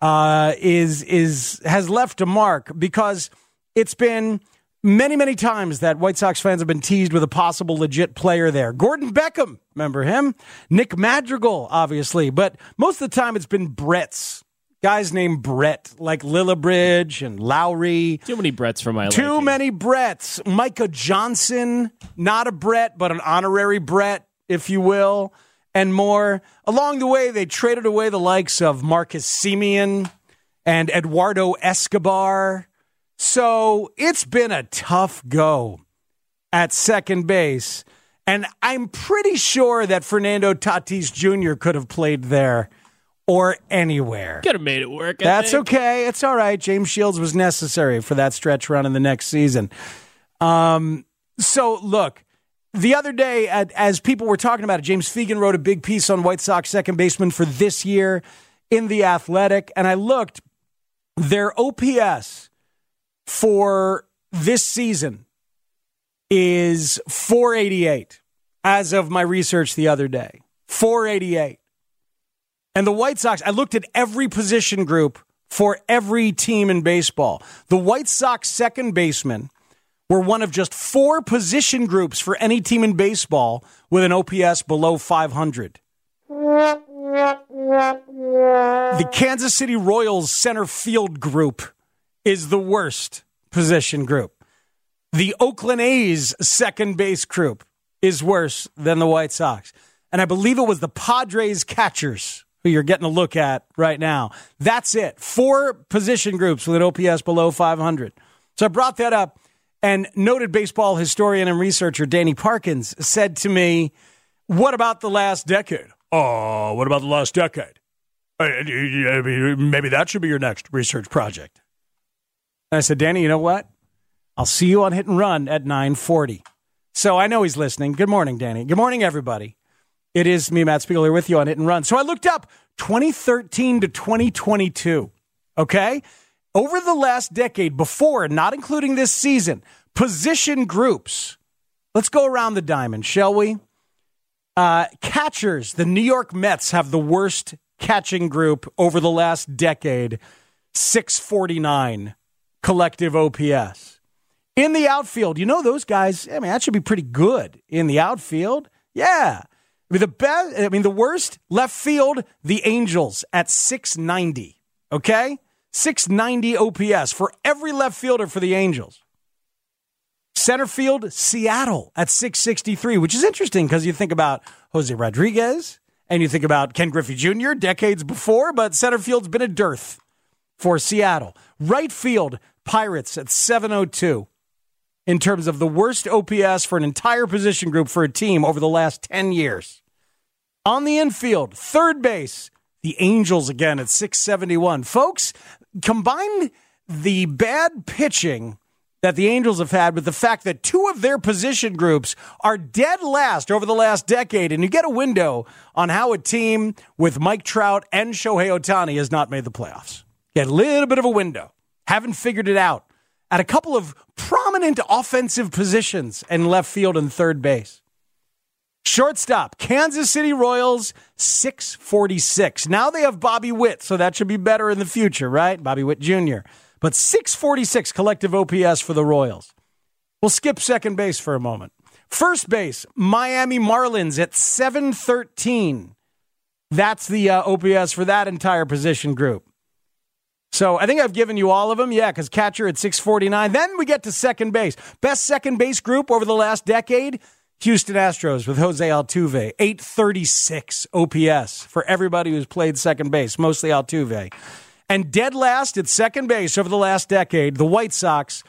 has left a mark because it's been many, many times that White Sox fans have been teased with a possible legit player there. Gordon Beckham, remember him? Nick Madrigal, obviously. But most of the time it's been Bretts. Guys named Brett, like Lillibridge and Lowry. Too many Bretts for my liking. Too many Bretts. Micah Johnson, not a Brett, but an honorary Brett, if you will, and more. Along the way, they traded away the likes of Marcus Semien and Eduardo Escobar. So it's been a tough go at second base. And I'm pretty sure that Fernando Tatis Jr. could have played there or anywhere. Could have made it work. That's okay. It's all right. James Shields was necessary for that stretch run in the next season. So, look, the other day, as people were talking about it, James Fegan wrote a big piece on White Sox second baseman for this year in The Athletic, and I looked. Their OPS for this season is 488 as of my research the other day. 488. And the White Sox, I looked at every position group for every team in baseball. The White Sox second basemen were one of just 4 position groups for any team in baseball with an OPS below 500. The Kansas City Royals center field group is the worst position group. The Oakland A's second base group is worse than the White Sox. And I believe it was the Padres catchers who you're getting a look at right now. That's it. 4 position groups with an OPS below 500. So I brought that up, and noted baseball historian and researcher Danny Parkins said to me, what about the last decade? Oh, what about the last decade? Maybe that should be your next research project. And I said, Danny, you know what? I'll see you on Hit and Run at 9:40. So I know he's listening. Good morning, Danny. Good morning, everybody. It is me, Matt Spiegel, here with you on Hit and Run. So I looked up 2013 to 2022, okay? Over the last decade before, not including this season, position groups. Let's go around the diamond, shall we? Catchers, the New York Mets have the worst catching group over the last decade, 649 collective OPS. In the outfield, you know those guys, I mean, that should be pretty good in the outfield. Yeah. The worst, left field, the Angels at 690, okay? 690 OPS for every left fielder for the Angels. Center field, Seattle at 663, which is interesting because you think about Jose Rodriguez and you think about Ken Griffey Jr. decades before, but center field's been a dearth for Seattle. Right field, Pirates at 702 in terms of the worst OPS for an entire position group for a team over the last 10 years. On the infield, third base, the Angels again at 671. Folks, combine the bad pitching that the Angels have had with the fact that 2 of their position groups are dead last over the last decade, and you get a window on how a team with Mike Trout and Shohei Ohtani has not made the playoffs. Get a little bit of a window. Haven't figured it out at a couple of prominent offensive positions in left field and third base. Shortstop, Kansas City Royals, 646. Now they have Bobby Witt, so that should be better in the future, right? Bobby Witt Jr., but 646 collective OPS for the Royals. We'll skip second base for a moment. First base, Miami Marlins at 713. That's the OPS for that entire position group. So I think I've given you all of them. Yeah, because catcher at 649. Then we get to second base. Best second base group over the last decade, Houston Astros with Jose Altuve. 836 OPS for everybody who's played second base, mostly Altuve. And dead last at second base over the last decade, the White Sox,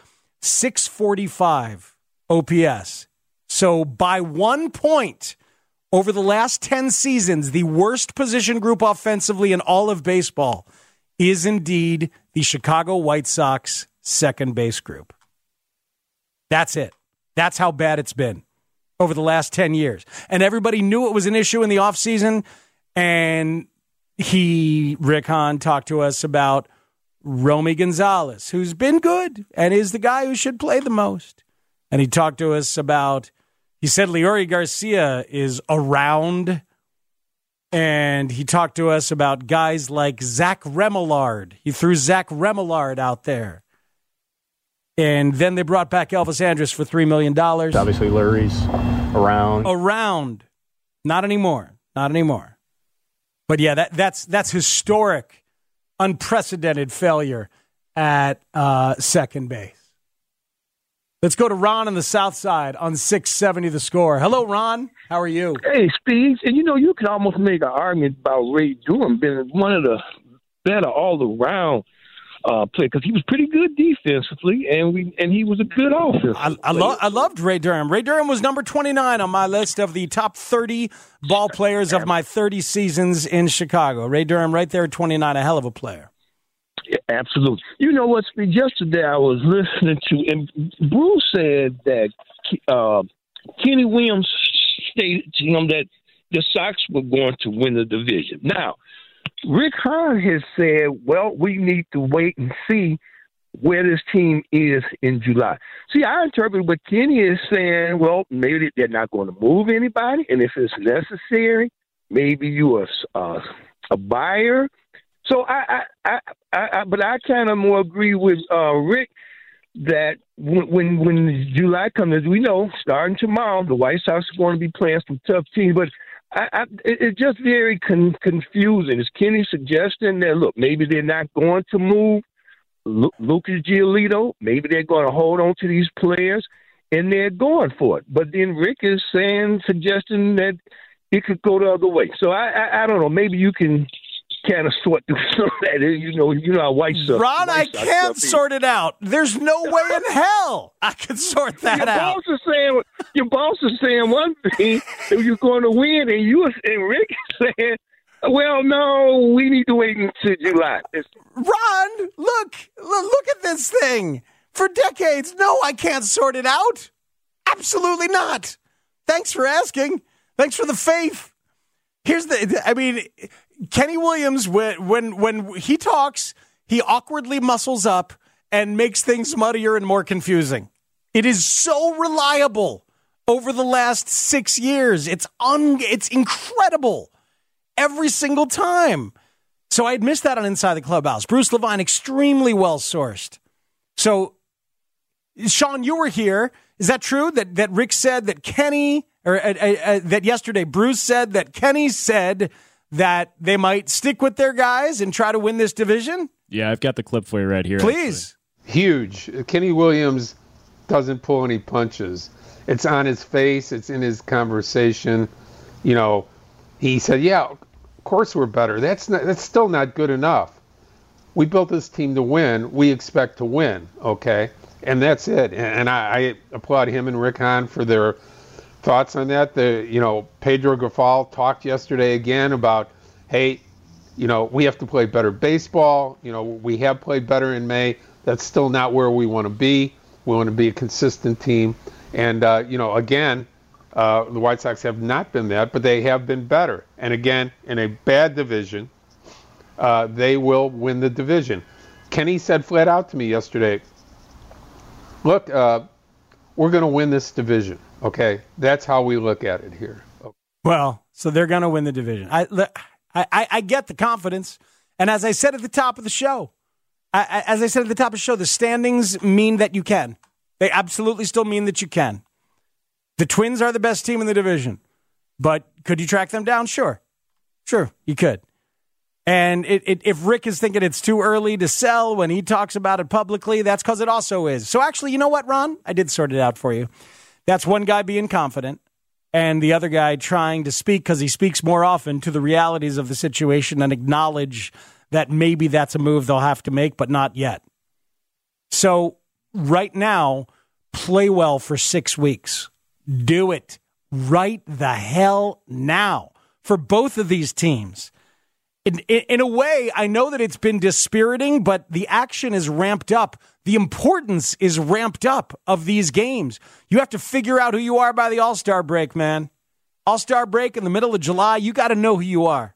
645 OPS. So by 1 point over the last 10 seasons, the worst position group offensively in all of baseball is indeed the Chicago White Sox second base group. That's it. That's how bad it's been over the last 10 years. And everybody knew it was an issue in the offseason, and Rick Hahn talked to us about Romy Gonzalez, who's been good and is the guy who should play the most. And he talked to us about, he said Leury Garcia is around, and he talked to us about guys like Zach Remillard. He threw Zach Remillard out there. And then they brought back Elvis Andrus for $3 million. Obviously, Leury's around. Around. Not anymore. Not anymore. But yeah, that's historic, unprecedented failure at second base. Let's go to Ron on the South Side on 670 The Score. Hello, Ron. How are you? Hey, Speeds. And you can almost make an argument about Ray Durham being one of the better all-around play because he was pretty good defensively, and he was a good offensive I loved Ray Durham. Ray Durham was number 29 on my list of the top 30 ball players of my 30 seasons in Chicago. Ray Durham right there at 29, a hell of a player. Yeah, absolutely. You know what, Speed? Yesterday I was listening to, and Bruce said that Kenny Williams stated to him that the Sox were going to win the division. Now, Rick Hahn has said, well, we need to wait and see where this team is in July. See, I interpret what Kenny is saying, well, maybe they're not going to move anybody, and if it's necessary, maybe you are a buyer. So but I kind of more agree with Rick that when July comes, as we know, starting tomorrow, the White Sox are going to be playing some tough teams. But it's just very confusing. Is Kenny suggesting that, look, maybe they're not going to move Lucas Giolito? Maybe they're going to hold on to these players, and they're going for it. But then Rick is suggesting that it could go the other way. So I don't know. Maybe you can kind of sort through some of that. You know how White Sox. Ron, I can't sort it out. There's no way in hell I could sort that out. Your boss is saying one thing, if you're going to win, and Rick is saying, well, no, we need to wait until July. Ron, look at this thing. For decades, no, I can't sort it out. Absolutely not. Thanks for asking. Thanks for the faith. Kenny Williams, when he talks, he awkwardly muscles up and makes things muddier and more confusing. It is so reliable over the last 6 years. It's incredible every single time. So I had missed that on Inside the Clubhouse. Bruce Levine, extremely well-sourced. So, Sean, you were here. Is that true that Rick said that Kenny, or that yesterday Bruce said that Kenny said that they might stick with their guys and try to win this division? Yeah, I've got the clip for you right here. Please. Actually. Huge. Kenny Williams doesn't pull any punches. It's on his face. It's in his conversation. You know, he said, yeah, of course we're better. That's still not good enough. We built this team to win. We expect to win, okay? And that's it. And I applaud him and Rick Hahn for their thoughts on that. Pedro Grifal talked yesterday again about, hey, we have to play better baseball. We have played better in May. That's still not where we want to be. We want to be a consistent team. And, again, the White Sox have not been that, but they have been better. And, again, in a bad division, they will win the division. Kenny said flat out to me yesterday, look, we're going to win this division. Okay, that's how we look at it here. Okay. Well, so they're going to win the division. I get the confidence, and as I said at the top of the show, the standings mean that you can. They absolutely still mean that you can. The Twins are the best team in the division, but could you track them down? Sure, you could. And if Rick is thinking it's too early to sell when he talks about it publicly, that's because it also is. So actually, you know what, Ron? I did sort it out for you. That's one guy being confident and the other guy trying to speak because he speaks more often to the realities of the situation and acknowledge that maybe that's a move they'll have to make, but not yet. So right now, play well for 6 weeks. Do it right the hell now for both of these teams. In a way, I know that it's been dispiriting, but the action is ramped up. The importance is ramped up of these games. You have to figure out who you are by the All-Star break, man. All-Star break in the middle of July, you got to know who you are.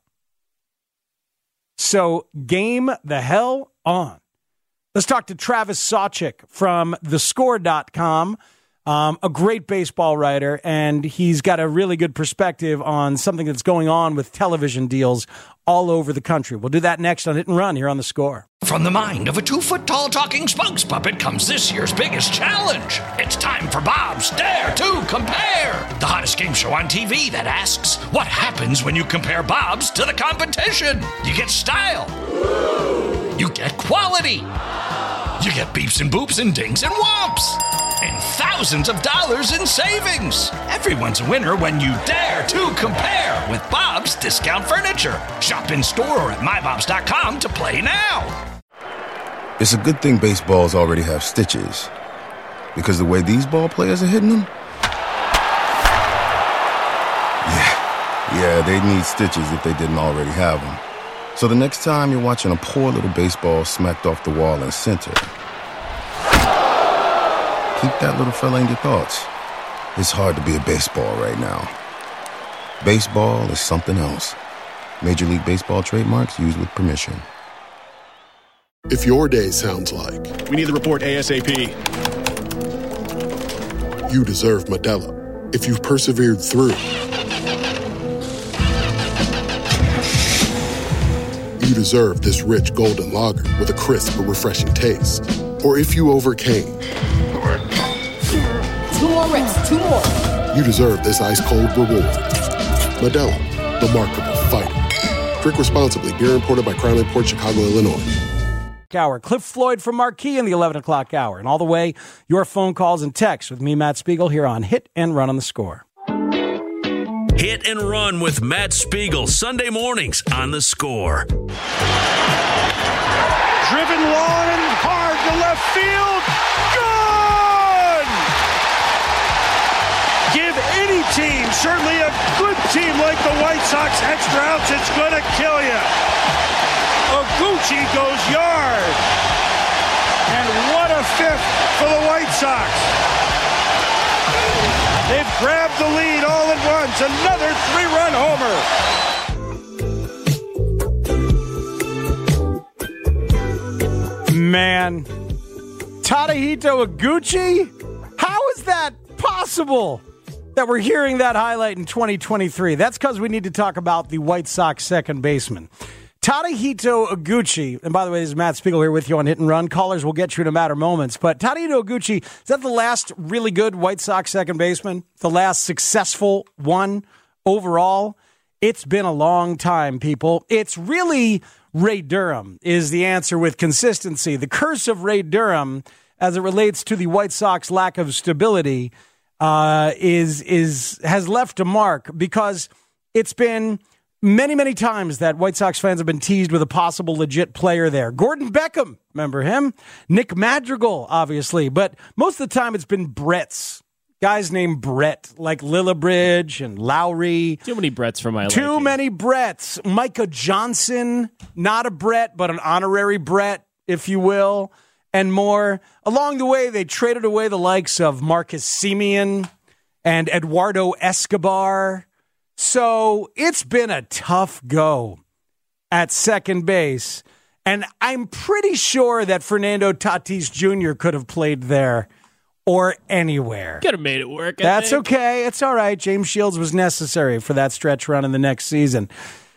So game the hell on. Let's talk to Travis Sawchik from thescore.com. A great baseball writer, and he's got a really good perspective on something that's going on with television deals all over the country. We'll do that next on Hit and Run here on The Score. From the mind of a 2-foot-tall talking spokes puppet comes this year's biggest challenge. It's time for Bob's Dare to Compare, the hottest game show on TV that asks, what happens when you compare Bob's to the competition? You get style. You get quality. You get beeps and boops and dings and whomps. And thousands of dollars in savings. Everyone's a winner when you dare to compare with Bob's Discount Furniture. Shop in store or at mybobs.com to play now. It's a good thing baseballs already have stitches, because the way these ball players are hitting them, yeah, they'd need stitches if they didn't already have them. So the next time you're watching a poor little baseball smacked off the wall in center, keep that little fella in your thoughts. It's hard to be a baseball right now. Baseball is something else. Major League Baseball trademarks used with permission. If your day sounds like we need the report ASAP, you deserve Modelo. If you've persevered through, you deserve this rich golden lager with a crisp but refreshing taste. Or if you overcame, 2 more reps, 2 more. You deserve this ice-cold reward. Modelo, the Markable Fighter. Drink responsibly. Beer imported by Crown Imports, Chicago, Illinois. Hour. Cliff Floyd from Marquee in the 11 o'clock hour. And all the way, your phone calls and texts with me, Matt Spiegel, here on Hit and Run on the Score. Hit and Run with Matt Spiegel, Sunday mornings on the Score. Driven long and hard to left field. Gone! Give any team, certainly a good team like the White Sox, extra outs, it's going to kill you. Oguchi goes yard. And what a fifth for the White Sox. They've grabbed the lead all at once. Another 3-run homer. Man, Tadahito Oguchi? How is that possible that we're hearing that highlight in 2023? That's because we need to talk about the White Sox second baseman. Tadahito Oguchi, and by the way, this is Matt Spiegel here with you on Hit and Run. Callers will get you in a matter of moments. But Tadahito Oguchi, is that the last really good White Sox second baseman? The last successful one overall? It's been a long time, people. It's really Ray Durham is the answer with consistency. The curse of Ray Durham, as it relates to the White Sox lack of stability, has left a mark, because it's been many times that White Sox fans have been teased with a possible legit player there. Gordon Beckham, remember him? Nick Madrigal, obviously. But most of the time it's been Bretts. Guys named Brett, like Lillibridge and Lowry. Too many Bretts for my liking. Too many Bretts. Micah Johnson, not a Brett, but an honorary Brett, if you will, and more. Along the way, they traded away the likes of Marcus Semien and Eduardo Escobar. So it's been a tough go at second base. And I'm pretty sure that Fernando Tatis Jr. could have played there or anywhere. Could have made it work. That's okay. It's all right. James Shields was necessary for that stretch run in the next season.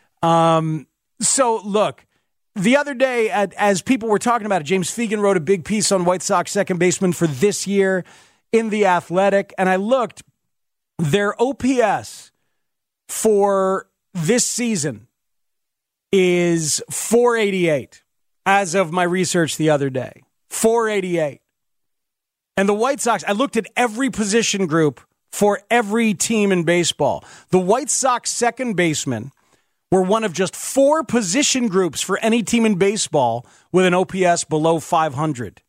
So, look, the other day, as people were talking about it, James Fegan wrote a big piece on White Sox second baseman for this year in The Athletic. And I looked, their OPS for this season is 488 as of my research the other day. 488. And the White Sox, I looked at every position group for every team in baseball. The White Sox second basemen were one of just 4 position groups for any team in baseball with an OPS below 500.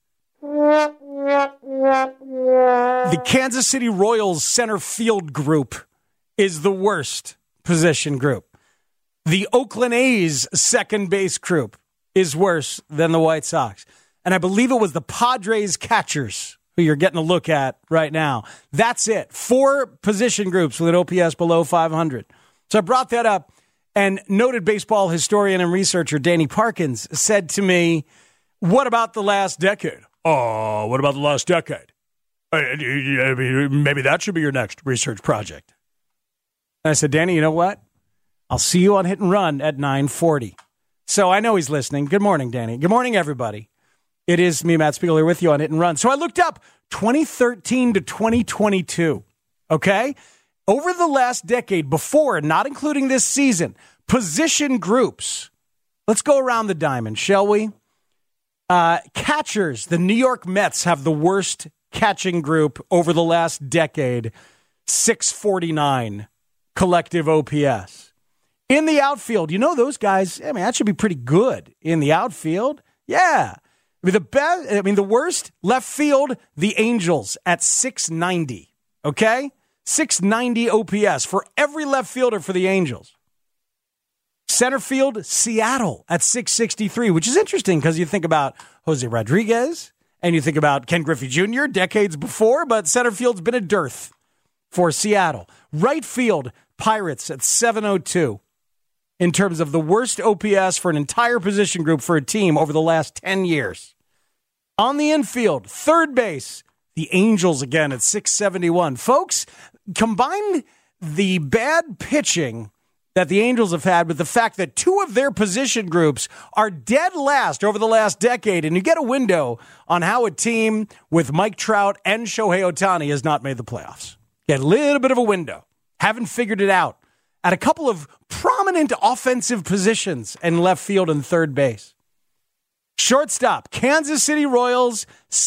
The Kansas City Royals center field group is the worst position group. The Oakland A's second base group is worse than the White Sox. And I believe it was the Padres catchers who you're getting a look at right now. That's it. 4 position groups with an OPS below 500. So I brought that up, and noted baseball historian and researcher Danny Parkins said to me, what about the last decade? Oh, what about the last decade? Maybe that should be your next research project. And I said, Danny, you know what? I'll see you on Hit and Run at 9:40. So I know he's listening. Good morning, Danny. Good morning, everybody. It is me, Matt Spiegel, here with you on Hit and Run. So I looked up 2013 to 2022, okay? Over the last decade, before, not including this season, position groups. Let's go around the diamond, shall we? Catchers, the New York Mets have the worst catching group over the last decade, 649 collective OPS. In the outfield, you know those guys, I mean, that should be pretty good in the outfield. Yeah. The worst left field, the Angels at 690. Okay? 690 OPS for every left fielder for the Angels. Center field, Seattle at 663, which is interesting because you think about Jose Rodriguez and you think about Ken Griffey Jr. decades before, but center field's been a dearth for Seattle. Right field, Pirates at 702 in terms of the worst OPS for an entire position group for a team over the last 10 years. On the infield, third base, the Angels again at 671. Folks, combine the bad pitching that the Angels have had with the fact that two of their position groups are dead last over the last decade, and you get a window on how a team with Mike Trout and Shohei Ohtani has not made the playoffs. Get a little bit of a window. Haven't figured it out at a couple of prominent offensive positions in left field and third base. Shortstop, Kansas City Royals,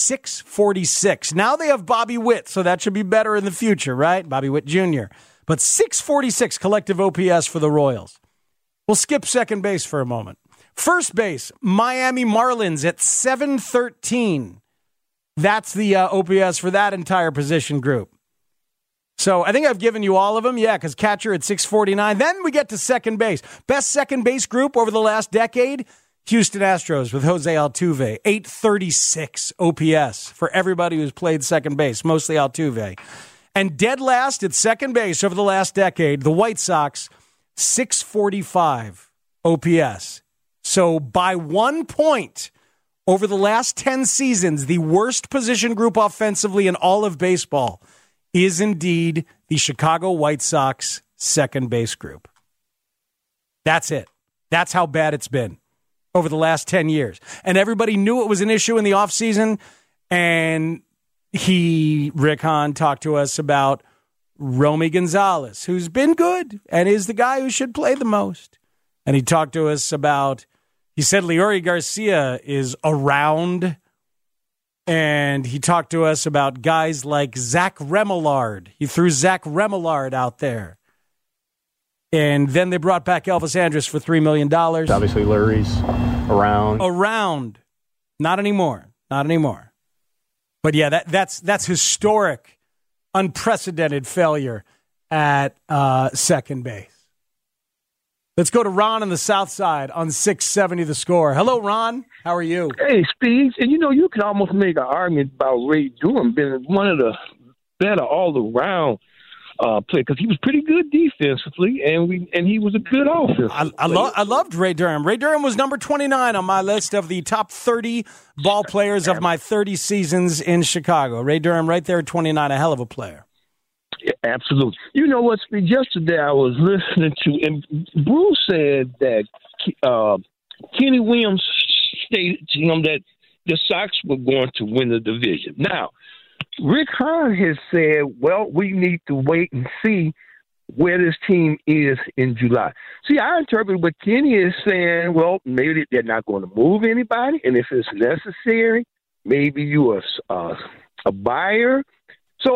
646. Now they have Bobby Witt, so that should be better in the future, right? Bobby Witt Jr. But 646 collective OPS for the Royals. We'll skip second base for a moment. First base, Miami Marlins at 713. That's the OPS for that entire position group. So I think I've given you all of them. Yeah, because catcher at 649. Then we get to second base. Best second base group over the last decade, Houston Astros with Jose Altuve. 836 OPS for everybody who's played second base, mostly Altuve. And dead last at second base over the last decade, the White Sox, 645 OPS. So by 1 point over the last 10 seasons, the worst position group offensively in all of baseball is indeed the Chicago White Sox second base group. That's it. That's how bad it's been over the last 10 years. And everybody knew it was an issue in the offseason, and Rick Hahn talked to us about Romy Gonzalez, who's been good and is the guy who should play the most. And he talked to us about, he said Leori Garcia is around, and he talked to us about guys like Zach Remillard. He threw Zach Remillard out there. And then they brought back Elvis Andrus for $3 million. Obviously, Lurie's around. Around. Not anymore. Not anymore. But yeah, that's historic, unprecedented failure at second base. Let's go to Ron on the south side on 670 The Score. Hello, Ron. How are you? Hey, Speeds. And you can almost make an argument about Ray Durham being one of the better all-around play, because he was pretty good defensively, and he was a good offensive I loved Ray Durham. Ray Durham was number 29 on my list of the top 30 ball players of my 30 seasons in Chicago. Ray Durham right there at 29, a hell of a player. Yeah, absolutely. You know what, Speed? Yesterday I was listening to, and Bruce said that Kenny Williams stated to him that the Sox were going to win the division. Now, Rick Hahn has said, well, we need to wait and see where this team is in July. See, I interpret what Kenny is saying, well, maybe they're not going to move anybody, and if it's necessary, maybe you are a buyer. So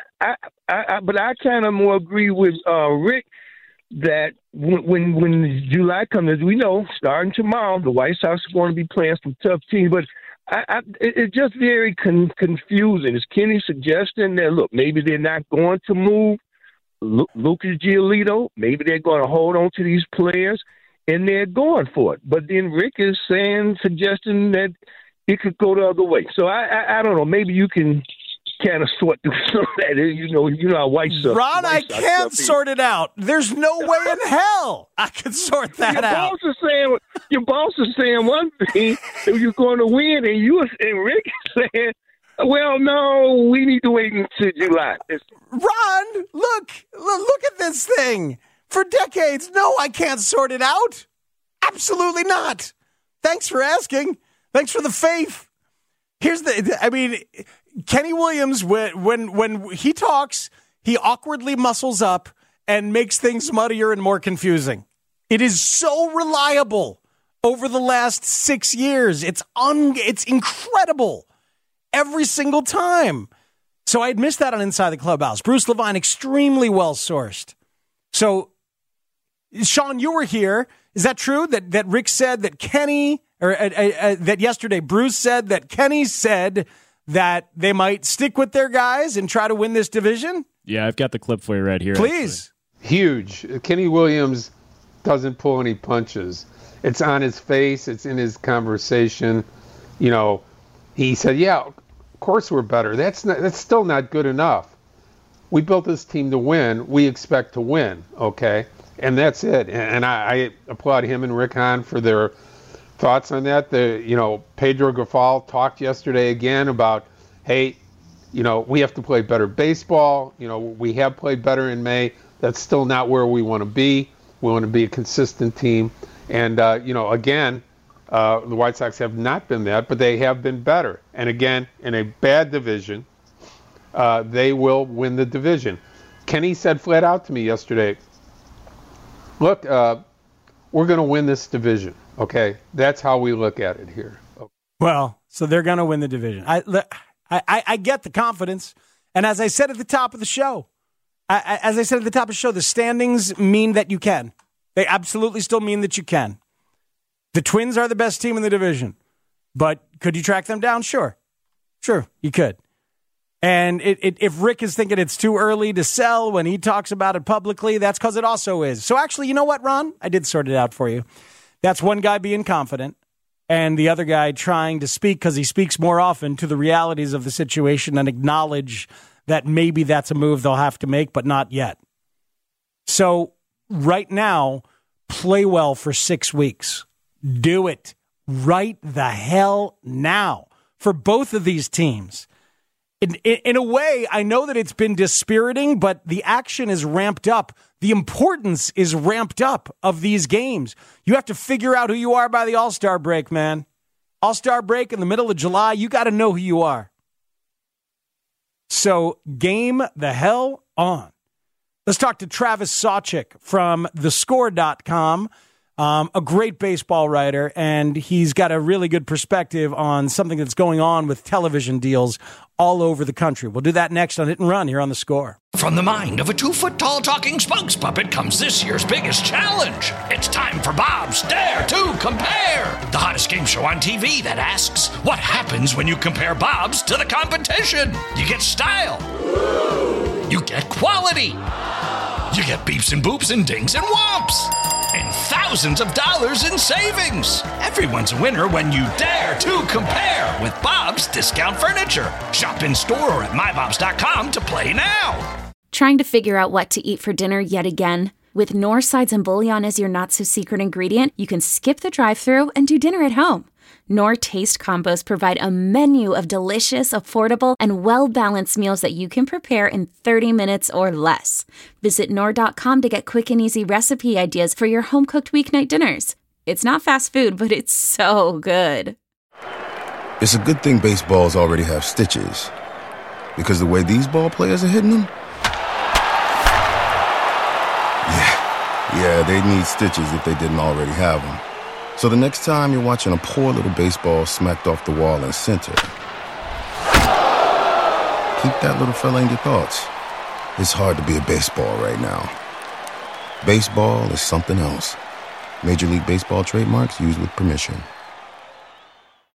but I kind of more agree with Rick that when July comes, as we know, starting tomorrow, the White Sox are going to be playing some tough teams, but it's just very confusing. Is Kenny suggesting that, look, maybe they're not going to move Lucas Giolito? Maybe they're going to hold on to these players, and they're going for it. But then Rick is suggesting that it could go the other way. So I don't know. Maybe you can kind of sort through some of that. You know how White Sox. Ron, I can't sort it out. There's no way in hell I can sort that out. Your boss is saying one thing, that you're going to win, and Rick is saying, well, no, we need to wait until July. Ron, look at this thing. For decades, no, I can't sort it out. Absolutely not. Thanks for asking. Thanks for the faith. Kenny Williams, when he talks, he awkwardly muscles up and makes things muddier and more confusing. It is so reliable over the last 6 years. It's incredible every single time. So I had missed that on Inside the Clubhouse. Bruce Levine, extremely well-sourced. So, Sean, you were here. Is that true that Rick said that Kenny that yesterday Bruce said that Kenny said that they might stick with their guys and try to win this division? Yeah, I've got the clip for you right here. Please. Actually. Huge. Kenny Williams doesn't pull any punches. It's on his face. It's in his conversation. You know, he said, yeah, of course we're better. That's still not good enough. We built this team to win. We expect to win, okay? And that's it. And I applaud him and Rick Hahn for their thoughts on that. Pedro Grifal talked yesterday again about, hey, we have to play better baseball. We have played better in May. That's still not where we want to be. We want to be a consistent team. And, again, the White Sox have not been that, but they have been better. And, again, in a bad division, they will win the division. Kenny said flat out to me yesterday, look, we're going to win this division, okay? That's how we look at it here. Okay. Well, so they're going to win the division. I get the confidence. And as I said at the top of the show, the standings mean that you can. They absolutely still mean that you can. The Twins are the best team in the division. But could you track them down? Sure. Sure, you could. And if Rick is thinking it's too early to sell when he talks about it publicly, that's because it also is. So actually, you know what, Ron? I did sort it out for you. That's one guy being confident and the other guy trying to speak because he speaks more often to the realities of the situation and acknowledge that maybe that's a move they'll have to make, but not yet. So right now, play well for 6 weeks. Do it right the hell now for both of these teams. In a way, I know that it's been dispiriting, but the action is ramped up. The importance is ramped up of these games. You have to figure out who you are by the All-Star break, man. All-Star break in the middle of July, you got to know who you are. So game the hell on. Let's talk to Travis Sawchik from thescore.com. A great baseball writer, and he's got a really good perspective on something that's going on with television deals all over the country. We'll do that next on Hit and Run here on The Score. From the mind of a 2-foot-tall talking spokes puppet comes this year's biggest challenge. It's time for Bob's Dare to Compare, the hottest game show on TV that asks, what happens when you compare Bob's to the competition? You get style. You get quality. You get beeps and boops and dings and whomps. And thousands of dollars in savings. Everyone's a winner when you dare to compare with Bob's Discount Furniture. Shop in store or at mybobs.com to play now. Trying to figure out what to eat for dinner yet again? With Knorr sides and bouillon as your not-so-secret ingredient, you can skip the drive-thru and do dinner at home. Knorr Taste Combos provide a menu of delicious, affordable, and well-balanced meals that you can prepare in 30 minutes or less. Visit Knorr.com to get quick and easy recipe ideas for your home-cooked weeknight dinners. It's not fast food, but it's so good. It's a good thing baseballs already have stitches. Because the way these ball players are hitting them? Yeah, they'd need stitches if they didn't already have them. So the next time you're watching a poor little baseball smacked off the wall in center, keep that little fella in your thoughts. It's hard to be a baseball right now. Baseball is something else. Major League Baseball trademarks used with permission.